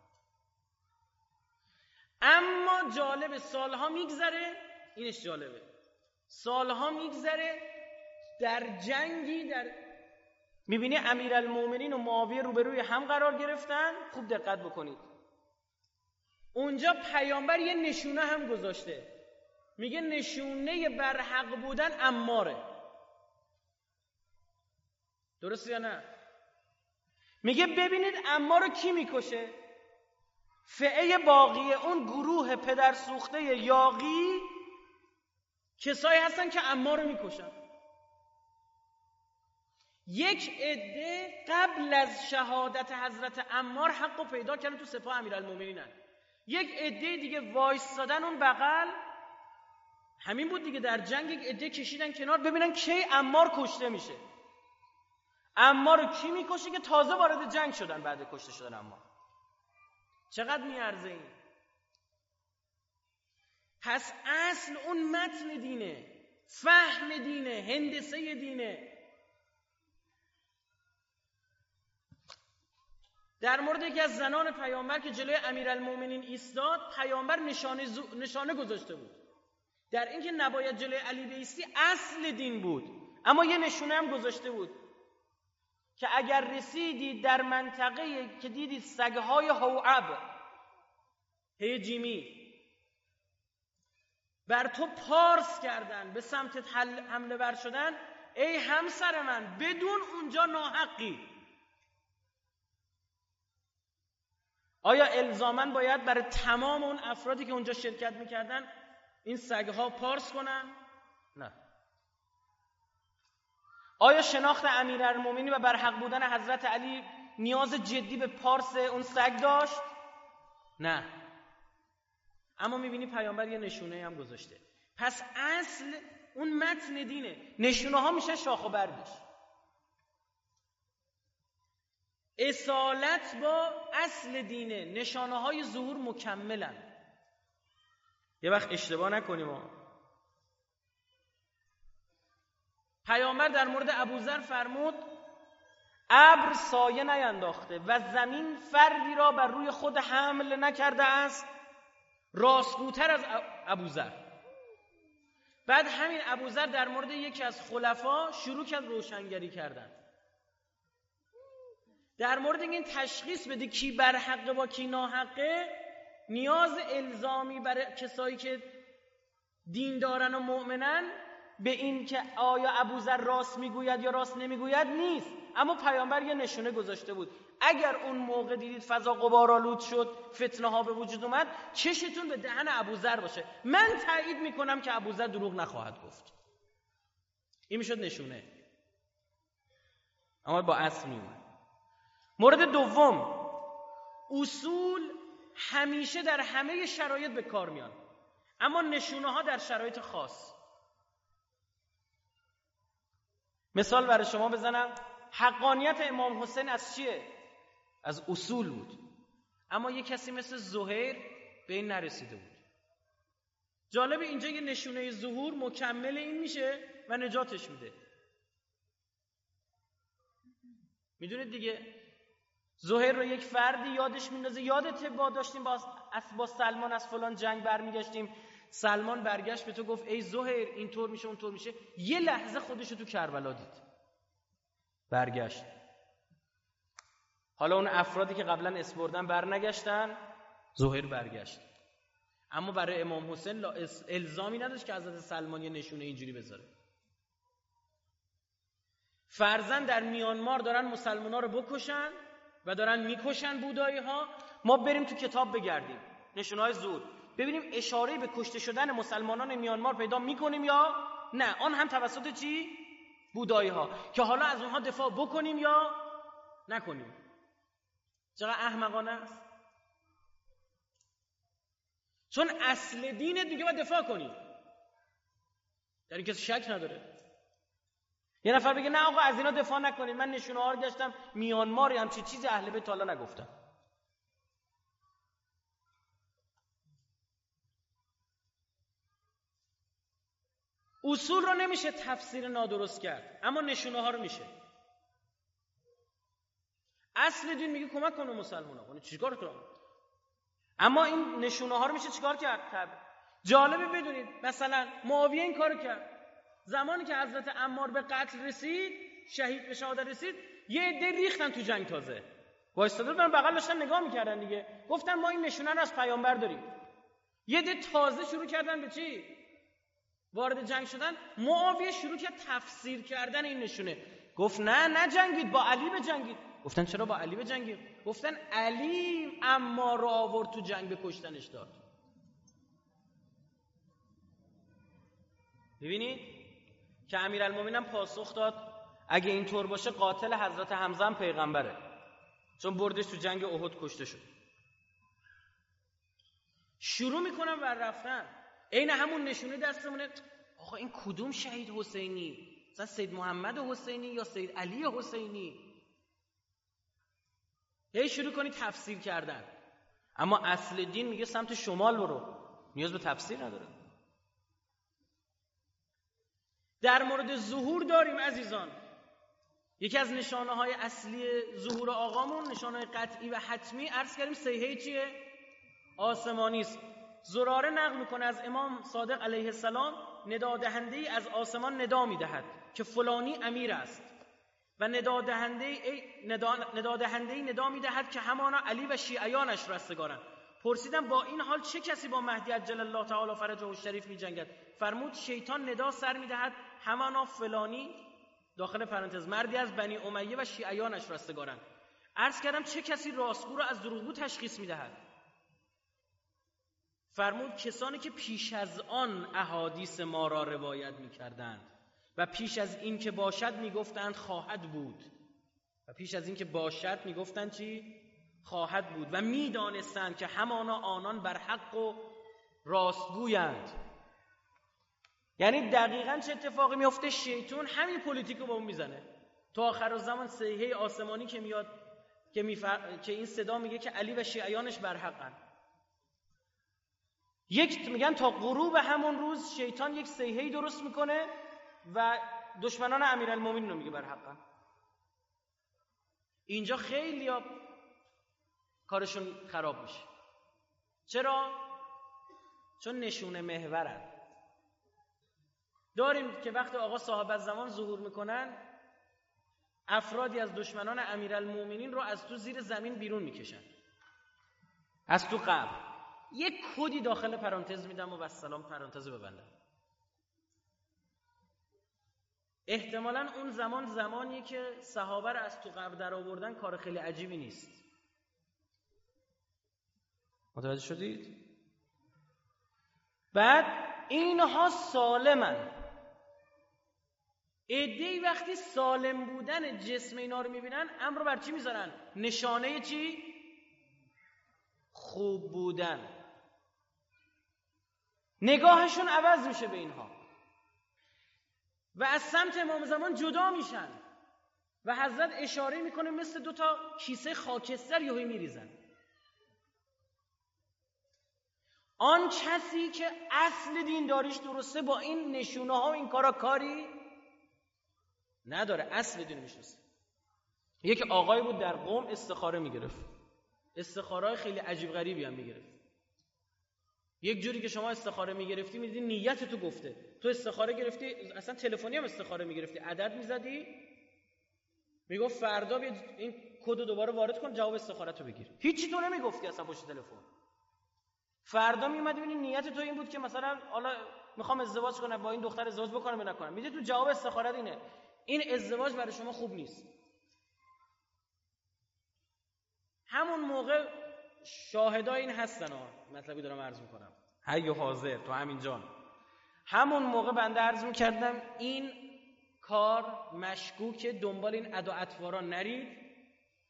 B: اما جالب، سالها میگذره، اینش جالبه، سالها میگذره، در جنگی در میبینی امیرالمومنین و معاویه روبروی هم قرار گرفتن. خوب دقت بکنید، اونجا پیامبر یه نشونه هم گذاشته، میگه نشونه برحق بودن عماره. درسته یا نه؟ میگه ببینید عمار رو کی میکشه؟ فئه باقیه، اون گروه پدر سوخته یاغی، کسایی هستن که عمار رو میکشن. یک عده قبل از شهادت حضرت عمار حق رو پیدا کردن تو سپاه امیرالمومنینن، یک عده دیگه وایستادن اون بغل، همین بود دیگه، در جنگ یک عده کشیدن کنار ببینن کی عمار کشته میشه. عمار رو کی میکشه؟ که تازه وارد جنگ شدن بعد کشته شدن عمار. چقدر میارزه این؟ پس اصل اون متن دینه، فهم دینه، هندسه دینه. در مورد یکی از زنان پیامبر که جلوی امیرالمومنین ایستاد، پیامبر نشانه, زو... نشانه گذاشته بود در اینکه نباید جلوی علی بایستی، اصل دین بود، اما یه نشونه هم گذاشته بود که اگر رسیدید در منطقه که دیدید سگهای هوعب، هی جیمی، بر تو پارس کردن، به سمتت حمله ور شدن، ای همسر من بدون اونجا ناحقی. آیا الزاماً باید برای تمام اون افرادی که اونجا شرکت میکردن این سگها پارس کنن؟ نه. آیا شناخت امیرالمومنین و برحق بودن حضرت علی نیاز جدی به پارس اون سگ داشت؟ نه. اما میبینی پیامبر یه نشونه هم گذاشته. پس اصل اون متن دینه، نشونه ها میشه شاخ و برگش. اصالت با اصل دینه، نشانه های ظهور مکملن. یه وقت اشتباه نکنیم ها. پیامبر در مورد ابوذر فرمود ابر سایه نینداخته و زمین فردی را بر روی خود حمل نکرده است راستگوتر از ابوذر. بعد همین ابوذر در مورد یکی از خلفا شروع کرد روشنگری کردن، در مورد این تشخیص بده کی بر حق با کی ناحقه. نیاز الزامی برای کسایی که دین دارن و مؤمنن به این که آیا ابوذر راست میگوید یا راست نمیگوید نیست، اما پیامبر یه نشونه گذاشته بود. اگر اون موقع دیدید فضا غبارآلود شد، فتنه ها به وجود اومد، چشتون به دهن ابوذر باشه. من تایید میکنم که ابوذر دروغ نخواهد گفت. این میشد نشونه، اما با اصل میومد. مورد دوم، اصول همیشه در همه شرایط به کار میان، اما نشونه ها در شرایط خاص. مثال برای شما بزنم، حقانیت امام حسین از چیه؟ از اصول بود، اما یک کسی مثل زهیر به این نرسیده بود. جالب، اینجا یه نشونه ظهور مکمل این میشه و نجاتش میده. میدونید دیگه، زهیر رو یک فردی یادش میندازه، یادت با داشتیم با, با سلمان از فلان جنگ برمیگشتیم، سلمان برگشت به تو گفت ای زهیر اینطور میشه اونطور میشه، یه لحظه خودشو تو کربلا دید، برگشت. حالا اون افرادی که قبلا اسپردن برنگشتن، زهیر برگشت. اما برای امام حسین الزامی نداشت که حضرت سلمان یه نشونه اینجوری بذاره. فرضاً در میانمار دارن مسلمان‌ها رو بکشن و دارن میکشن بودایی ها، ما بریم تو کتاب بگردیم نشونه‌های ظهور، ببینیم اشاره به کشته شدن مسلمانان میانمار پیدا میکنیم یا نه، آن هم توسط چی؟ بودایی ها، که حالا از اونها دفاع بکنیم یا نکنیم. چقدر احمقانه است. چون اصل دینت دیگه باید دفاع کنی، در این کسی شک نداره. یه نفر بگه نه آقا از اینا دفاع نکنید، من نشونه ها رو گشتم میانمار همچین چیزی اهل بیت حالا نگفتم. اصول رو نمیشه تفسیر نادرست کرد، اما نشونه ها رو میشه. اصل دین میگه کمک کن به مسلمان‌ها، چیکار کنم؟ اما این نشونه ها رو میشه چیکار کرد؟ جالبه بدونید مثلا معاویه این کارو کرد. زمانی که حضرت عمار به قتل رسید، شهید به شهادت رسید، یه عده ریختن تو جنگ. تازه وایستاده بودن بغل داشتن نگاه میکردن دیگه، گفتن ما این نشونه رو از پیامبر داریم. یه عده تازه شروع کردن به چی؟ وارد جنگ شدن. معاویه شروع کرد تفسیر کردن این نشونه. گفت نه نه جنگید، با علی بجنگید. گفتن چرا با علی بجنگید؟ گفتن علی عمار رو آورد تو جنگ، به کشتنش داد. ببینید که امیرالمومنین پاسخ داد اگه اینطور باشه قاتل حضرت حمزه هم پیغمبره، چون بردش تو جنگ احد کشته شد. شروع میکنم ور رفتن، عین همون نشونه دستمونه. آقا این کدوم شهید حسینی؟ مثلا سید محمد حسینی یا سید علی حسینی؟ هی شروع کنی تفسیر کردن. اما اصل دین میگه سمت شمال برو، نیاز به تفسیر نداره. در مورد ظهور داریم عزیزان، یکی از نشانه های اصلی ظهور آقامون، نشانه قطعی و حتمی، عرض کردیم سیحه چیه؟ آسمانی است. زراره نقل میکنه از امام صادق علیه السلام، ندادهنده ای از آسمان ندا میدهد که فلانی امیر است و ندادهنده ای ندا ندادهنده ای ندا میدهد که همانا علی و شیعیانش رستگارند. پرسیدم با این حال چه کسی با مهدی عجل الله تعالی فرجه الشریف می‌جنگد؟ فرمود شیطان ندا سر می‌دهد همانا فلانی، داخل پرانتز، مردی از بنی امیه و شیعیانش رستگارند. عرض کردم چه کسی راستگو را از دروغگو تشخیص می‌دهد؟ فرمود کسانی که پیش از آن احادیث ما را روایت می‌کردند و پیش از این که باشد می‌گفتند خواهد بود، و پیش از این که باشد می‌گفتند چی؟ خواهد بود، و می‌دانستند که همانا آنان بر حق و راستگویند. یعنی دقیقاً چه اتفاقی میفته؟ شیطان همین پلیتیکو با اون میزنه. تا آخر الزمان سیحه آسمانی که میاد که, میفر... که این صدا میگه که علی و شیعیانش بر حقن. یک میگن تا غروب همون روز شیطان یک سیحه‌ای درست میکنه و دشمنان امیرالمومنین رو میگه بر حقن. اینجا خیلی ها کارشون خراب میشه. چرا؟ چون نشونه محورن. داریم که وقتی آقا صاحب الزمان ظهور میکنن، افرادی از دشمنان امیرالمومنین رو از تو زیر زمین بیرون میکشن، از تو قبر. یک کدی داخل پرانتز میدم و والسلام پرانتز ببندم. احتمالاً اون زمان زمانیه که صحابه رو از تو قبر در آوردن کار خیلی عجیبی نیست. متوجه شدید؟ بعد اینها سالمن. عده‌ای وقتی سالم بودن جسم اینا رو میبینن، امر رو بر چی میذارن؟ نشانه چی؟ خوب بودن. نگاهشون عوض میشه به اینها و از سمت امام زمان جدا میشن و حضرت اشاره میکنه مثل دوتا کیسه خاکستر یهویی میریزن. آن کسی که اصل دینداریش درسته با این نشونه ها و این کارا کاری نداره، اصل دین میشناسه. یک آقای بود در قم استخاره میگرفت، استخاره‌های خیلی عجیب غریبی هم میگرفت. یک جوری که شما استخاره میگرفتی میدیدی نیت تو گفته. تو استخاره گرفتی، اصلا تلفنی هم استخاره میگرفتی، عدد میزدی، میگفت فردا بیا این کد رو دوباره وارد کن جواب استخاره‌تو بگیر. هیچی تو نمیگفتی اصلا پشت تلفن. فردا میومدی ببینی نیت تو این بود که مثلا حالا میخوام ازدواج کنم، با این دختر ازدواج بکنم یا نکنم. میگه تو جواب استخاره اینه، این ازدواج برای شما خوب نیست. همون موقع شاهدای این هستن ها، مطلبی دارم عرض میکنم، حی و حاضر تو همین جان. همون موقع بنده عرض میکردم این کار مشکوکه، دنبال این ادا اطوارا نرید.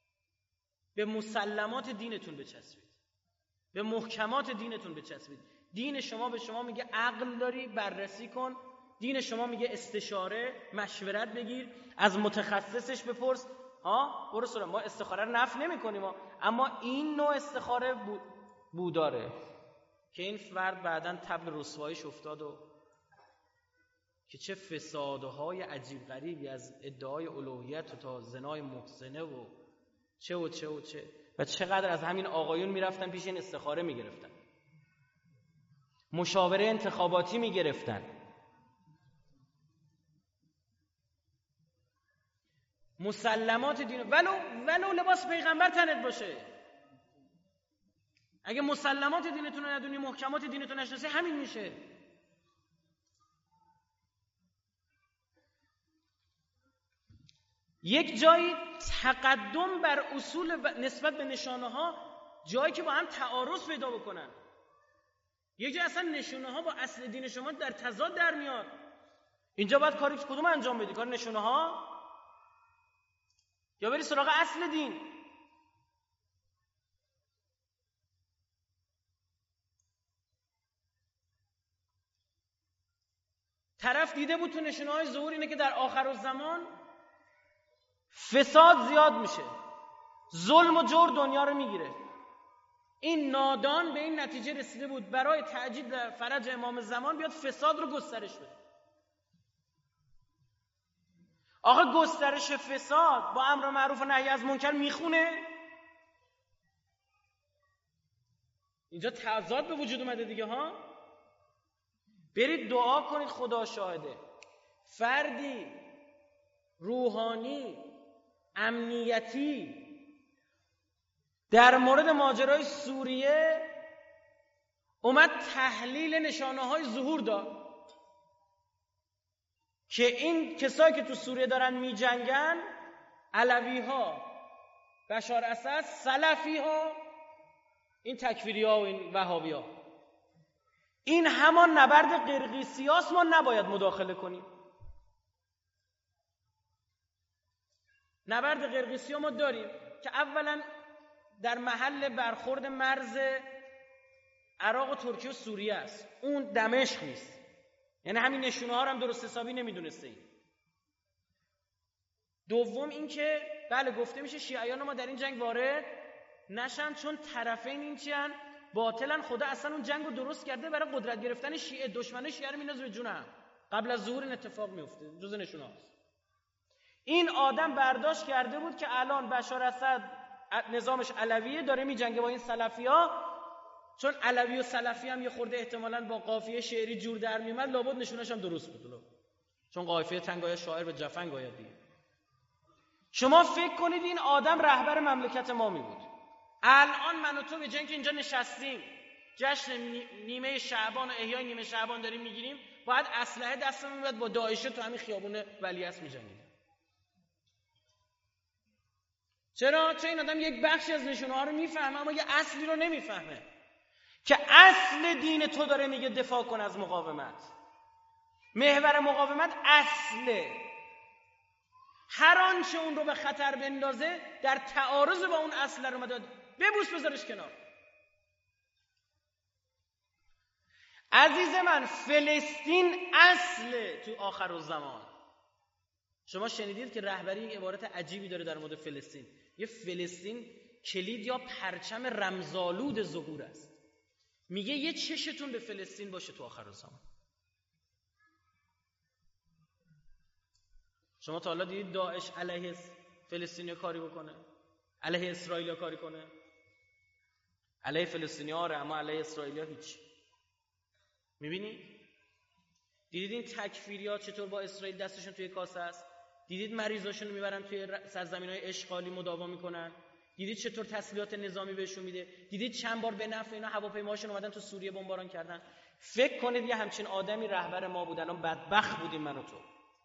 B: به مسلمات دینتون بچسبید، به محکمات دینتون بچسبید. دین شما به شما میگه عقل داری، بررسی کن. دین شما میگه استشاره، مشورت بگیر، از متخصصش بپرس. ها برو سراغ. ما استخاره رو نفی نمی‌کنیم، اما این نوع استخاره بو... بوداره که این فرد بعداً طبل رسواییش افتاد و که چه فسادهای عجیب غریبی از ادعای الوهیت و تا زنای محسنه و چه و چه و چه و چقدر از همین آقایون میرفتن پیش این استخاره میگرفتن، مشاوره انتخاباتی میگرفتن. مسلمات دین، ولو ولو لباس پیغمبر تنت باشه. اگه مسلمات دینتون رو ندونی، محکمات دینتون نشناسی، همین میشه. یک جایی تقدم بر اصول نسبت به نشانه ها، جایی که با هم تعارض پیدا بکنن. یک جایی اصلا نشانه ها با اصل دین شما در تضاد در میاد. اینجا باید کاری کدوم انجام بدی؟ کار نشانه ها یا بری سراغ اصل دین؟ طرف دیده بود تو نشانه های ظهور اینه که در آخر الزمان فساد زیاد میشه، ظلم و جور دنیا رو میگیره. این نادان به این نتیجه رسیده بود برای تعجیل در فرج امام زمان بیاد فساد رو گسترش بده. آخه گسترش فساد با امر معروف و نهی از منکر میخونه؟ اینجا تضاد به وجود اومده دیگه ها. برید دعا کنید، خدا شاهده فردی روحانی امنیتی در مورد ماجرای سوریه اومد تحلیل نشانه های ظهور داد که این کسایی که تو سوریه دارن می جنگن، علوی ها، بشار اسد، سلفی ها، این تکفیری ها و این وهابی ها، این همان نبرد قرقیسیاست. ما نباید مداخله کنیم. نبرد قرقیسی ها ما داریم که اولا در محل برخورد مرز عراق و ترکیه و سوریه است، اون دمشق نیست. یعنی همین نشونه ها رو هم درست حسابی نمیدونسته ایم. دوم این که بله گفته میشه شیعیان ما در این جنگ وارد نشن چون طرفین این چیان باطلن. خدا اصلا اون جنگ رو درست کرده برای قدرت گرفتن شیعه. دشمنای شیعه رو میندازه به جون هم. قبل از ظهور این اتفاق میفته، جز نشونه هاست. این آدم برداشت کرده بود که الان بشار اسد نظامش علویه، داره میجنگه با این سلفی‌ها، چون علوی و سلفی هم یه خورده احتمالاً با قافیه شعری جور در میومد، لابد نشونش هم درست بود، چون قافیه تنگای شاعر به جفنگ آید دیگه. شما فکر کنید این آدم رهبر مملکت ما می بود. الان من و تو به جای اینکه اینجا نشستیم جشن نیمه شعبان و احیای نیمه شعبان داریم میگیریم، باید اسلحه دستمون بیاد با داعشه تو همین خیابون ولیعصر میجنگیم. چرا؟ چون این آدم یک بخشی از نشونه ها رو میفهمه اما یه اصلی رو نمیفهمه که اصل دین تو داره میگه دفاع کن از مقاومت. محور مقاومت اصله. هر آنچه اون رو به خطر بندازه در تعارض با اون اصل رو مداد ببوس، بذارش کنار. عزیز من، فلسطین اصله تو آخر الزمان. شما شنیدید که رهبری یک عبارت عجیبی داره در مورد فلسطین. یه فلسطین کلید یا پرچم رمزآلود ظهور است. میگه یه چشتون به فلسطین باشه تو آخر الزمان. شما تا حالا دیدید داعش علیه فلسطینیا کاری بکنه؟ علیه اسرائیلیا کاری کنه؟ علیه فلسطینیا آره، اما علیه اسرائیلیا هیچ. میبینی؟ دیدید این تکفیریا چطور با اسرائیل دستشون توی کاسه است؟ دیدید مریضاشون رو میبرن توی سرزمین‌های اشغالی مداوا میکنن؟ دیدید چطور تسلیحات نظامی بهشون میده؟ دیدید چند بار به نفع اینا هواپیماهاشون اومدن تو سوریه بمباران کردن؟ فکر کنید یه همچین آدمی رهبر ما بود، الان بدبخت بودیم من و تو.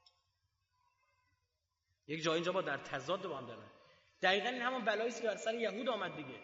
B: یک جای اینجا با در تضاد با هم دارن. دقیقاً این همون بلایی است که بر سر یهود آمد دیگه.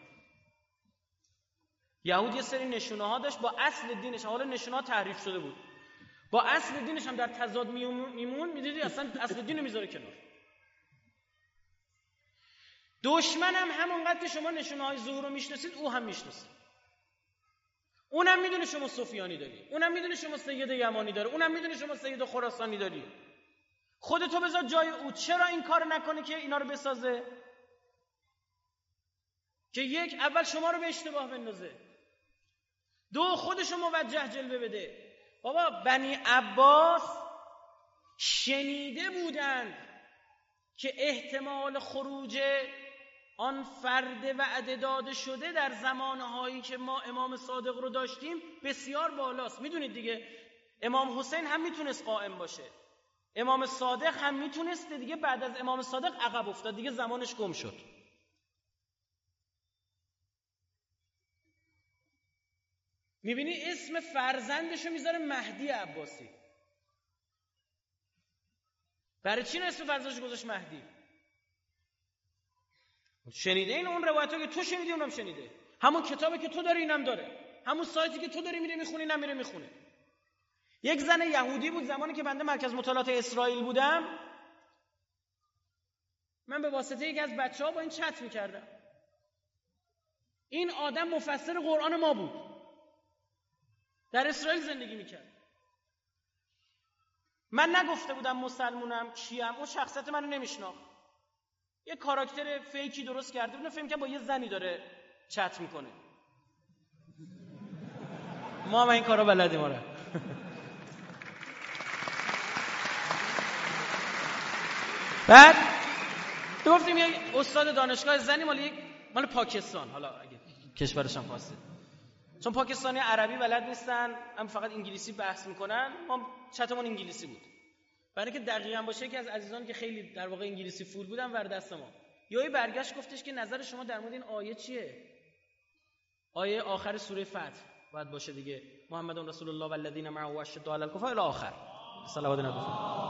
B: یهود یه سری نشونه ها داشت با اصل دینش، حالا نشونه ها تحریف شده بود، با اصل دینش هم در تضاد میمون. میدیدی اصلا اصل دین رو میذاره کنار. دشمنم همونقدر که شما نشونه های ظهور رو میشناسید او هم میشناسه. اونم میدونه شما سفیانی داری، اونم میدونه شما سید یمانی داره، اونم میدونه شما سید خراسانی داری. خودتو بذار جای او، چرا این کار نکنه که اینا رو بسازه؟ که یک، اول شما رو به اشتباه بندازه، دو، خودشو موجه جلوه بده. بابا بنی عباس شنیده بودند که احتمال خروج آن فرد وعده داده شده در زمانهایی که ما امام صادق رو داشتیم بسیار بالاست. میدونید دیگه امام حسین هم میتونست قائم باشه، امام صادق هم میتونست، دیگه بعد از امام صادق عقب افتاد، دیگه زمانش گم شد. میبینی اسم فرزندشو میذاره مهدی عباسی. برای چی اسم فرزندشو گذاشت مهدی؟ شنیده این اون روایت‌ها که تو شنیدی اونم شنیده، همون کتابی که تو داری اینم داره، همون سایتی که تو داری میره میخونی اینم میره میخونه. یک زن یهودی بود زمانی که بنده مرکز مطالعات اسرائیل بودم، من به واسطه یکی از بچه‌ها با این چت میکردم. این آدم مفسر قرآن ما بود، در اسرائیل زندگی میکرد. من نگفته بودم مسلمونم کیم، اون شخصیت منو نمیشناخت، یه کاراکتر فیکی درست کرده بود، فهم کنم با یه زنی داره چت میکنه. ما هم این کارا بلدیم. آره بعد گفتیم یه استاد دانشگاه زنی مال یک مال پاکستان، حالا اگه کشورش هم خاصه، چون پاکستانی عربی بلد نیستن، هم فقط انگلیسی بحث میکنن، ما چتمون انگلیسی بود. برای که دقیقاً باشه که از عزیزان که خیلی در واقع انگلیسی فول بودن ور دست ما، یهو برگشت گفتش که نظر شما در مورد این آیه چیه؟ آیه آخر سوره فتح باید باشه دیگه، محمد رسول الله والذین معه اشداء علی الکفار الی آخر. صلوات نبی.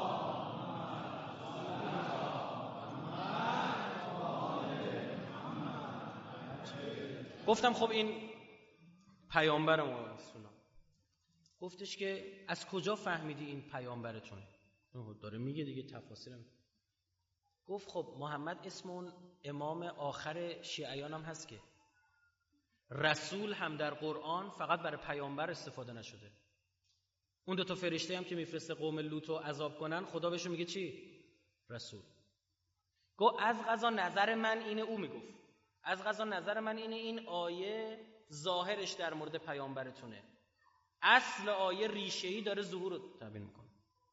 B: گفتم خب این پیامبر ما رسولا. گفتش که از کجا فهمیدی این پیامبرتونه؟ داره میگه دیگه تفاسیرم. گفت خب محمد اسم اون امام آخر شیعیان هم هست که رسول هم در قرآن فقط برای پیامبر استفاده نشده. اون دو تا فرشته هم که میفرسته قوم لوط رو عذاب کنن، خدا بهشون میگه چی؟ رسول. گفت از قضا نظر من اینه، او میگفت از قضا نظر من اینه این آیه ظاهرش در مورد پیامبرتونه، اصل آیه ریشه‌ای داره ظهور رو تبیین میکنه.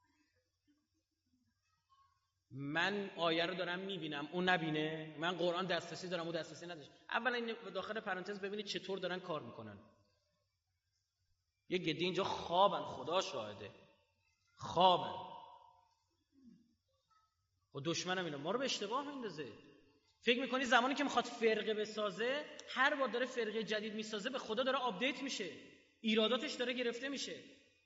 B: من آیه رو دارم میبینم، اون نبینه. من قرآن دسترسی دارم، اون دسترسی نداشت. اولا این داخل پرانتز ببینید چطور دارن کار میکنن. یه گدی اینجا خوابن، خدا شاهده خوابن. و دشمنم اینا ما رو به اشتباه میندازه. فکر میکنی زمانی که میخواد فرقه بسازه، هر بار داره فرقه جدید میسازه به خدا داره آپدیت میشه، ایراداتش داره گرفته میشه.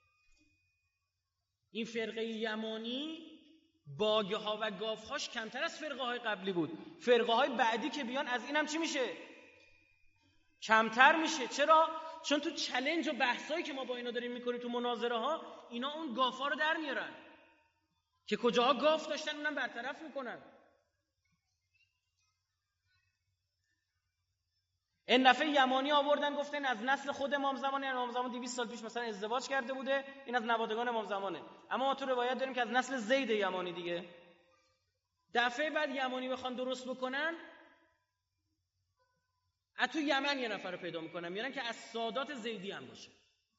B: این فرقه یمانی باگه ها و گاف هاش کمتر از فرقه های قبلی بود. فرقه های بعدی که بیان از اینم چی میشه؟ کمتر میشه. چرا؟ چون تو چالش و بحثایی که ما با اینا داریم میکنیم، تو مناظره ها، اینا اون گاف ها رو در میارن که کجاها گاف داشتن اونم برطرف میکنن. این دفعه یمانی آوردن گفتن از نسل خود امام زمان، یعنی امام زمان دویست سال پیش مثلا ازدواج کرده بوده، این از نوادگان امام زمانه. اما ما تو روایت داریم که از نسل زید یمانی دیگه. دفعه بعد یمانی بخوان درست بکنن، از تو یمن یه نفر رو پیدا میکنن، میارن که از سادات زیدی هم باشه.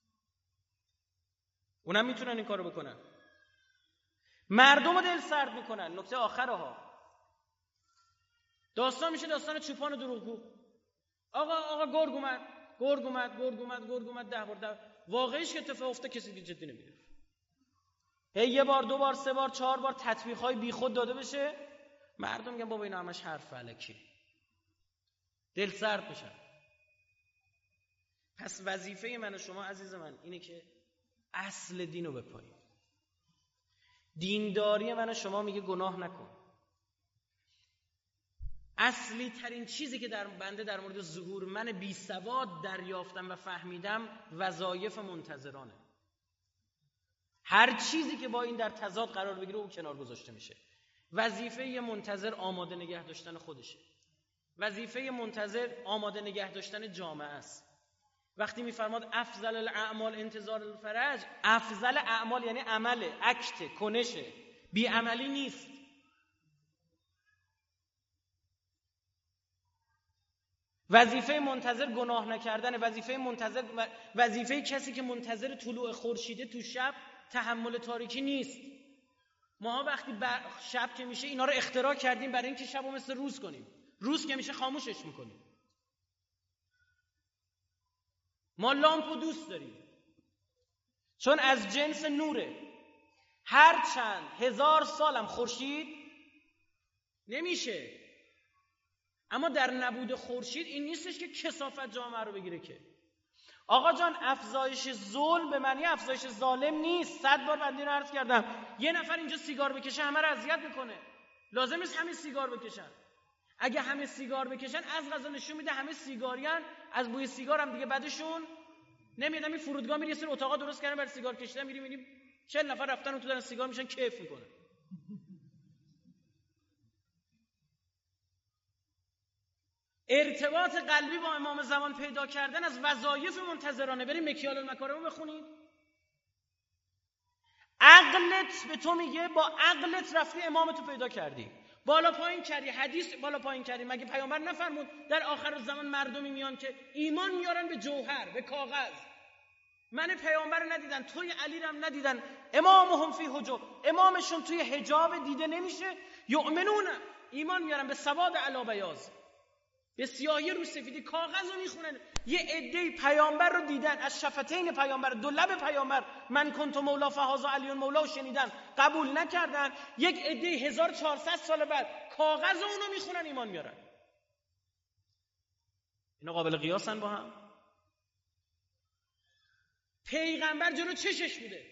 B: اونم میتونن این کارو بکنن. مردم رو دل سرد میکنن. نکته آخرها داستان میشه داستان چوپان و دروغگو. آقا آقا گرگ اومد گرگ اومد گرگ اومد گرگ اومد ده بار ده. واقعیش که اتفاق افتاد کسی دیگه جدی نمیگیره. هی یه بار دو بار سه بار چهار بار تطبیق‌های بیخود داده بشه، مردم میگن بابا اینا همش حرف الکی، دل سرد میشن. پس وظیفه من و شما عزیز من اینه که اصل دین رو بپاییم. دینداری من و شما میگه گناه نکن. اصلی ترین چیزی که در بنده در مورد ظهور من بی سواد دریافتم و فهمیدم وظایف منتظرانه. هر چیزی که با این در تضاد قرار بگیره اون کنار گذاشته میشه. وظیفه یه منتظر آماده نگه داشتن خودشه. وظیفه منتظر آماده نگه داشتن جامعه است. وقتی میفرماد افضل الاعمال انتظار الفرج، افضل اعمال یعنی عمله، اکت، کنشه، بی عملی نیست. وظیفه منتظر گناه نکردن، وظیفه منتظر وظیفه کسی که منتظر طلوع خورشیده تو شب تحمل تاریکی نیست. ما وقتی شب که میشه اینا رو اختراع کردیم برای اینکه شب رو مثل روز کنیم، روز که میشه خاموشش میکنیم. ما لامپو دوست داریم چون از جنس نوره. هر چند هزار سالم خورشید نمیشه، اما در نبود خورشید این نیستش که کثافت جامعه رو بگیره. که آقا جان افزایش ظلم به معنی افزایش ظالم نیست. صد بار بندی رو عرض کردم، یه نفر اینجا سیگار بکشه همه رو اذیت میکنه، لازم نیست همه سیگار بکشن. اگه همه سیگار بکشن از قضا نشون میده همه سیگاریان، از بوی سیگار هم دیگه بعدشون نمیاد. همین فرودگاه میری یه سری اتاقا درست کردن برای سیگار کشیدن، میری میبینی چهل نفر رفتن اون تو دارن سیگار میشن، کیف میکنن. ارتباط قلبی با امام زمان پیدا کردن از وظایف منتظرانه. بریم مکیال المکارم بخونید. عقلت به تو میگه با عقلت رفتی امام تو پیدا کردی، بالا پایین کردی، حدیث بالا پایین کردی. مگه پیامبر نفرمود در آخر زمان مردمی میان که ایمان میارن به جوهر، به کاغذ؟ من پیامبر رو ندیدن، توی علی رو هم ندیدن. امامهم فی حجاب، امامشون توی حجاب دیده نمیشه. یؤمنون، ایمان میارن به سواد علی بیاض، به سیاهی رو سفیدی. کاغذ رو میخونن. یه عده پیامبر رو دیدن، از شفتین پیامبر، دو لب پیامبر من کنت مولا فهذا علی مولا شنیدن، قبول نکردن. یک عده هزار و چهارصد سال بعد کاغذ اونو میخونن، ایمان میارن. اینا قابل قیاسن با هم؟ پیغمبر جلو چشش بوده.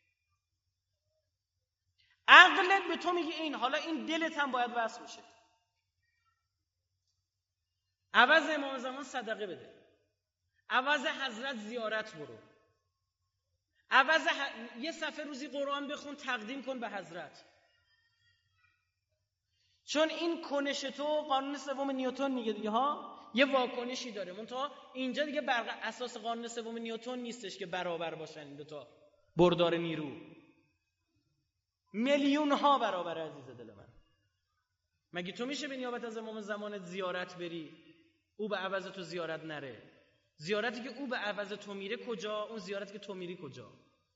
B: عقلت به تو میگه این، حالا این دلت هم باید وصل بشه. عوض امام زمان صدقه بده، عوض حضرت زیارت برو، عوض ح... یه صفحه روزی قرآن بخون تقدیم کن به حضرت. چون این کنش تو قانون سوم نیوتن میگه دیگه ها، یه واکنشی داره. منتها اینجا دیگه بر اساس قانون سوم نیوتن نیستش که برابر باشن این دوتا بردار نیرو، میلیون ها برابر. عزیز دل من، مگه تو میشه به نیابت از امام زمانت زیارت بری او به عوض تو زیارت نره؟ زیارتی که او به عوض تو میره کجا؟ اون زیارتی که تو میری کجا؟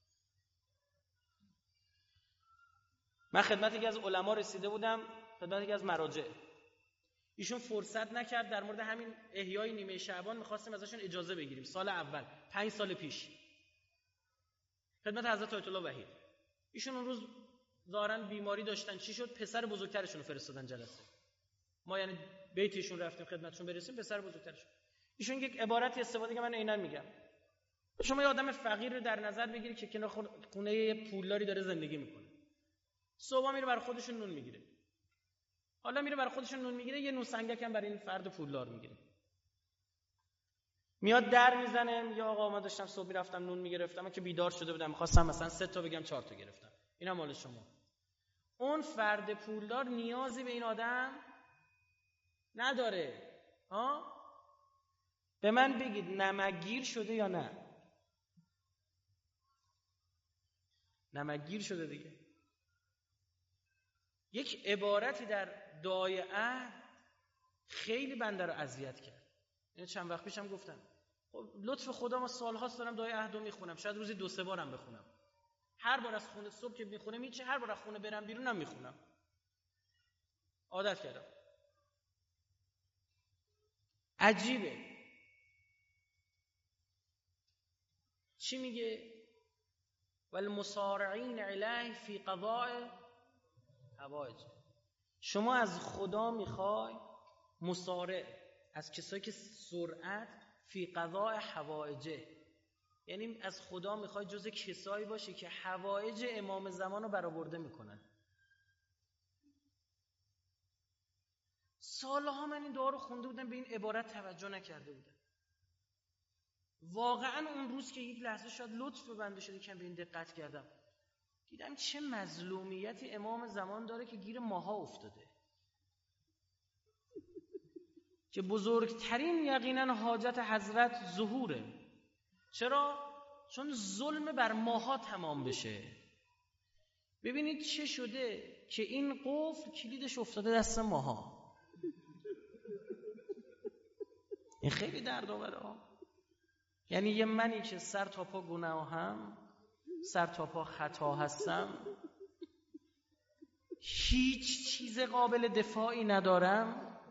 B: من خدمت یکی از علما رسیده بودم، خدمت یکی از مراجع. ایشون فرصت نکرد در مورد همین احیای نیمه شعبان می‌خواستیم ازشون اجازه بگیریم، سال اول، پنج سال پیش، خدمت حضرت آیت الله وحید. ایشون اون روز ظاهراً بیماری داشتن. چی شد؟ پسر بزرگترشون رو فرستادن جلسه. ما یعنی بیتشون رفتیم خدمتشون برسیم، پسر بزرگترشون. ایشون یک عبارتی استفاده که من عیناً میگم. شما یه آدم فقیر رو در نظر بگیرید که کنار خونه پولداری داره زندگی میکنه. صبح میره برای خودشون نون میگیره. حالا میره برای خودشون نون میگیره، یه نون سنگک هم برای این فرد پولدار میگیره. میاد در میزنه، میگه آقا ما داشتم صبح میرفتم نون میگرفتم، من که بیدار شده بودم میخواستم مثلا سه تا بگم چهار تا گرفتم. اینا مال شما. اون فرد پولدار نیازی به این آدم نداره. ها؟ به من بگید نمکگیر شده یا نه؟ نمکگیر شده دیگه. یک عبارتی در دعای عهد خیلی بنده رو اذیت کرد. این چند وقت پیشم گفتم خب لطف خدا، ما سال‌هاست دارم دعای عهد رو میخونم، شاید روزی دو سه بارم بخونم. هر بار از خونه صبح که میخونم میچه، هر بار از خونه برم بیرونم میخونم. عادت کردم. عجیبه. چی میگه؟ والمصارعین علیه فی قضاء حوائج. شما از خدا میخوای مصارع، از کسایی که سرعت فی قضاء حوائجه، یعنی از خدا میخوای جز کسایی باشی که حوائج امام زمان رو برآورده میکنن. سالها من این دعا رو خونده بودم، به این عبارت توجه نکرده بودم. واقعا اون روز که یک لحظه شاید لطف به بنده شد که به این دقت کردم، دیدم چه مظلومیتی امام زمان داره که گیر ماها افتاده. که بزرگترین یقینا حاجت حضرت ظهوره. چرا؟ چون ظلم بر ماها تمام بشه. ببینید چه شده که این قفل کلیدش افتاده دست ماها. این خیلی دردآوره. یعنی یه منی که سر تا پا گناهم، سر تا پا خطا هستم، هیچ چیز قابل دفاعی ندارم،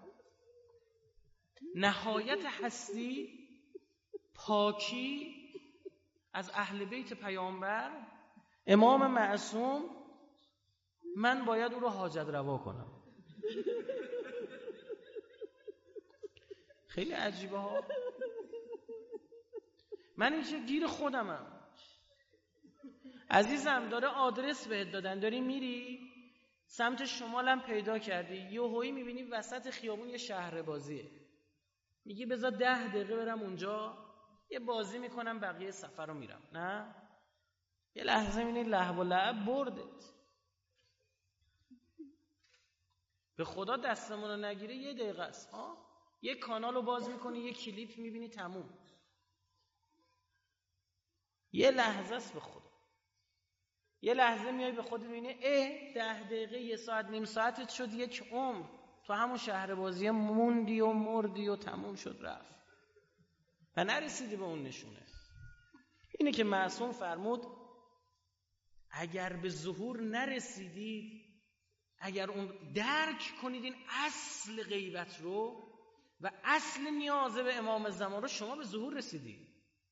B: نهایت هستی پاکی از اهل بیت پیامبر امام معصوم، من باید او رو حاجت روا کنم. خیلی عجیبه ها. من این چه گیر خودمم. عزیزم داره آدرس بهت دادن، داری میری سمت شمالم پیدا کردی، یهویی میبینی وسط خیابون یه شهر بازیه، میگی بذار ده دقیقه برم اونجا یه بازی میکنم بقیه سفر رو میرم. نه، یه لحظه میبینی لهو و لعب بردت. به خدا دستمون رو نگیره یه دقیقه است. ها، یه کانال رو باز میکنی، یه کلیپ میبینی، تموم. یه لحظه است به خدا. یه لحظه میای به خودت میبینی اه ده دقیقه، یه ساعت، نیم ساعتت شد یک عمر. تو همون شهر بازی موندی و مردی و تموم شد رفت و نرسیدی به اون نشونه. اینه که معصوم فرمود اگر به ظهور نرسیدید، اگر اون درک کنید این اصل غیبت رو و اصل نیازه به امام زمان رو، شما به ظهور رسیدید.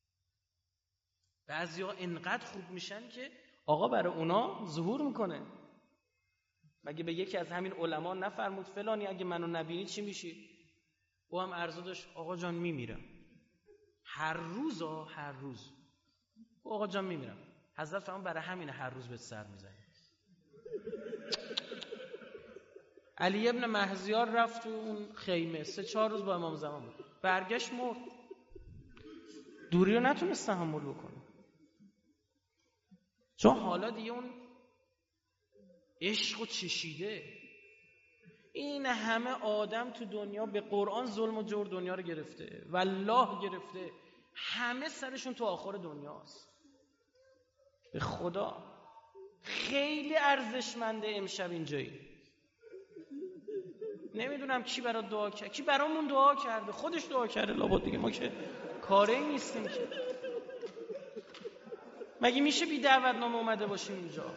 B: بعضیا انقدر خوب میشن که آقا برای اونا ظهور میکنه. مگه به یکی از همین علما نفرمود فلانی اگه منو نبینی چی میشی؟ او هم عرضه داشت آقا جان میمیرم. هر روز ها هر روز آقا جان میمیرم. حضرت فرمان برای همین هر روز به سر میزنی. علی ابن مهزیار رفت تو اون خیمه، سه چهار روز با امام زمان بود، برگشت مرد. دوری رو نتونست تحمل بکنه، چون حالا دیگه اون عشق و چشیده. این همه آدم تو دنیا به قرآن ظلم و جور دنیا رو گرفته، والله گرفته، همه سرشون تو آخر دنیاست. به خدا خیلی ارزشمنده امشب اینجایی. نمیدونم کی برای دعا کرد، کی برامون دعا کرده، خودش دعا کرده لابد دیگه، ما که کاری نیستیم که. مگه میشه بی دعوتنامه اومده باشیم اینجا؟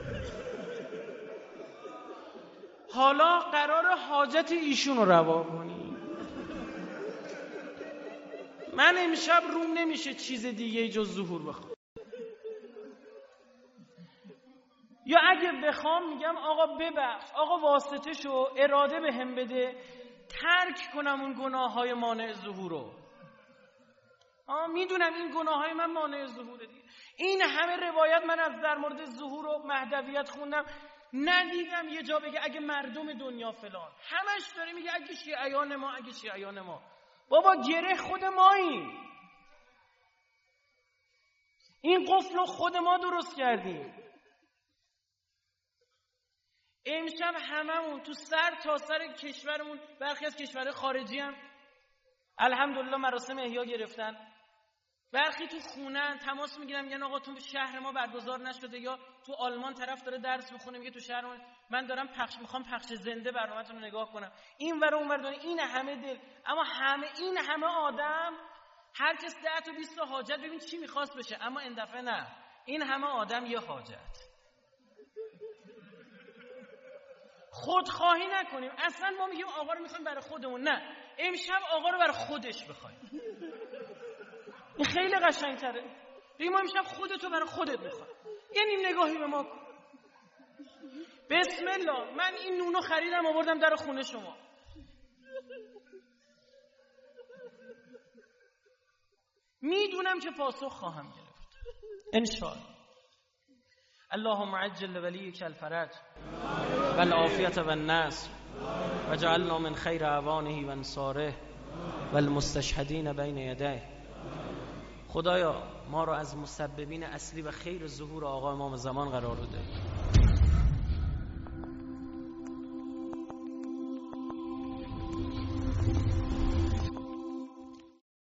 B: حالا قرار حاجت ایشون رو روا کنیم. من امشب روم نمیشه چیز دیگه جز ظهور بخوام. یا اگه بخوام میگم آقا ببخش، آقا واسطه شو، اراده به هم بده، ترک کنم اون گناه های مانع ظهور رو. آه میدونم این گناه های من مانع ظهوره دیگه. این همه روایت من از در مورد ظهور و مهدویت خوندم، ندیدم یه جا بگه اگه مردم دنیا فلان. همش داره میگه اگه شیعیان ما، اگه شیعیان ما. بابا گره خود ماییم. این قفل رو خود ما درست کردیم. امشب هممون تو سر تا سر کشورمون، برخی از کشورهای خارجی هم الحمدلله مراسم احیا گرفتن، برخی تو خونن تماس میگیرم میگن آقا تو شهر ما برگزار نشده، یا تو آلمان طرف داره درس میخونه میگه تو شهر ما من دارم پخش میخوام پخش زنده برنامه‌تون رو نگاه کنم. این ور اون ور داره، این همه دل، اما همه این همه آدم، هر کس ده تا بیست تا حاجت، ببین چی میخواست بشه، اما این دفعه نه، این همه آدم یه حاجت. خودخواهی نکنیم. اصلا ما میگیم آقا رو میخوایم برای خودمون، نه، امشب آقا رو برای خودش بخوایم. این خیلی قشنگ‌تره. بگیم ما امشب خودتو برای خودت بخوای. یه نیم نگاهی به ما کن. بسم الله، من این نونو خریدم آوردم در خونه شما. میدونم که پاسخ خواهم گرفت انشاءالله. اللهم عجل لولیک الفرج والعافیة والنصر وجعلنا من خیر اعوانه و انصاره والمستشهدین بین یدیه. خدایا ما را از مسببین اصلی و خیر ظهور آقا امام زمان قرار بده.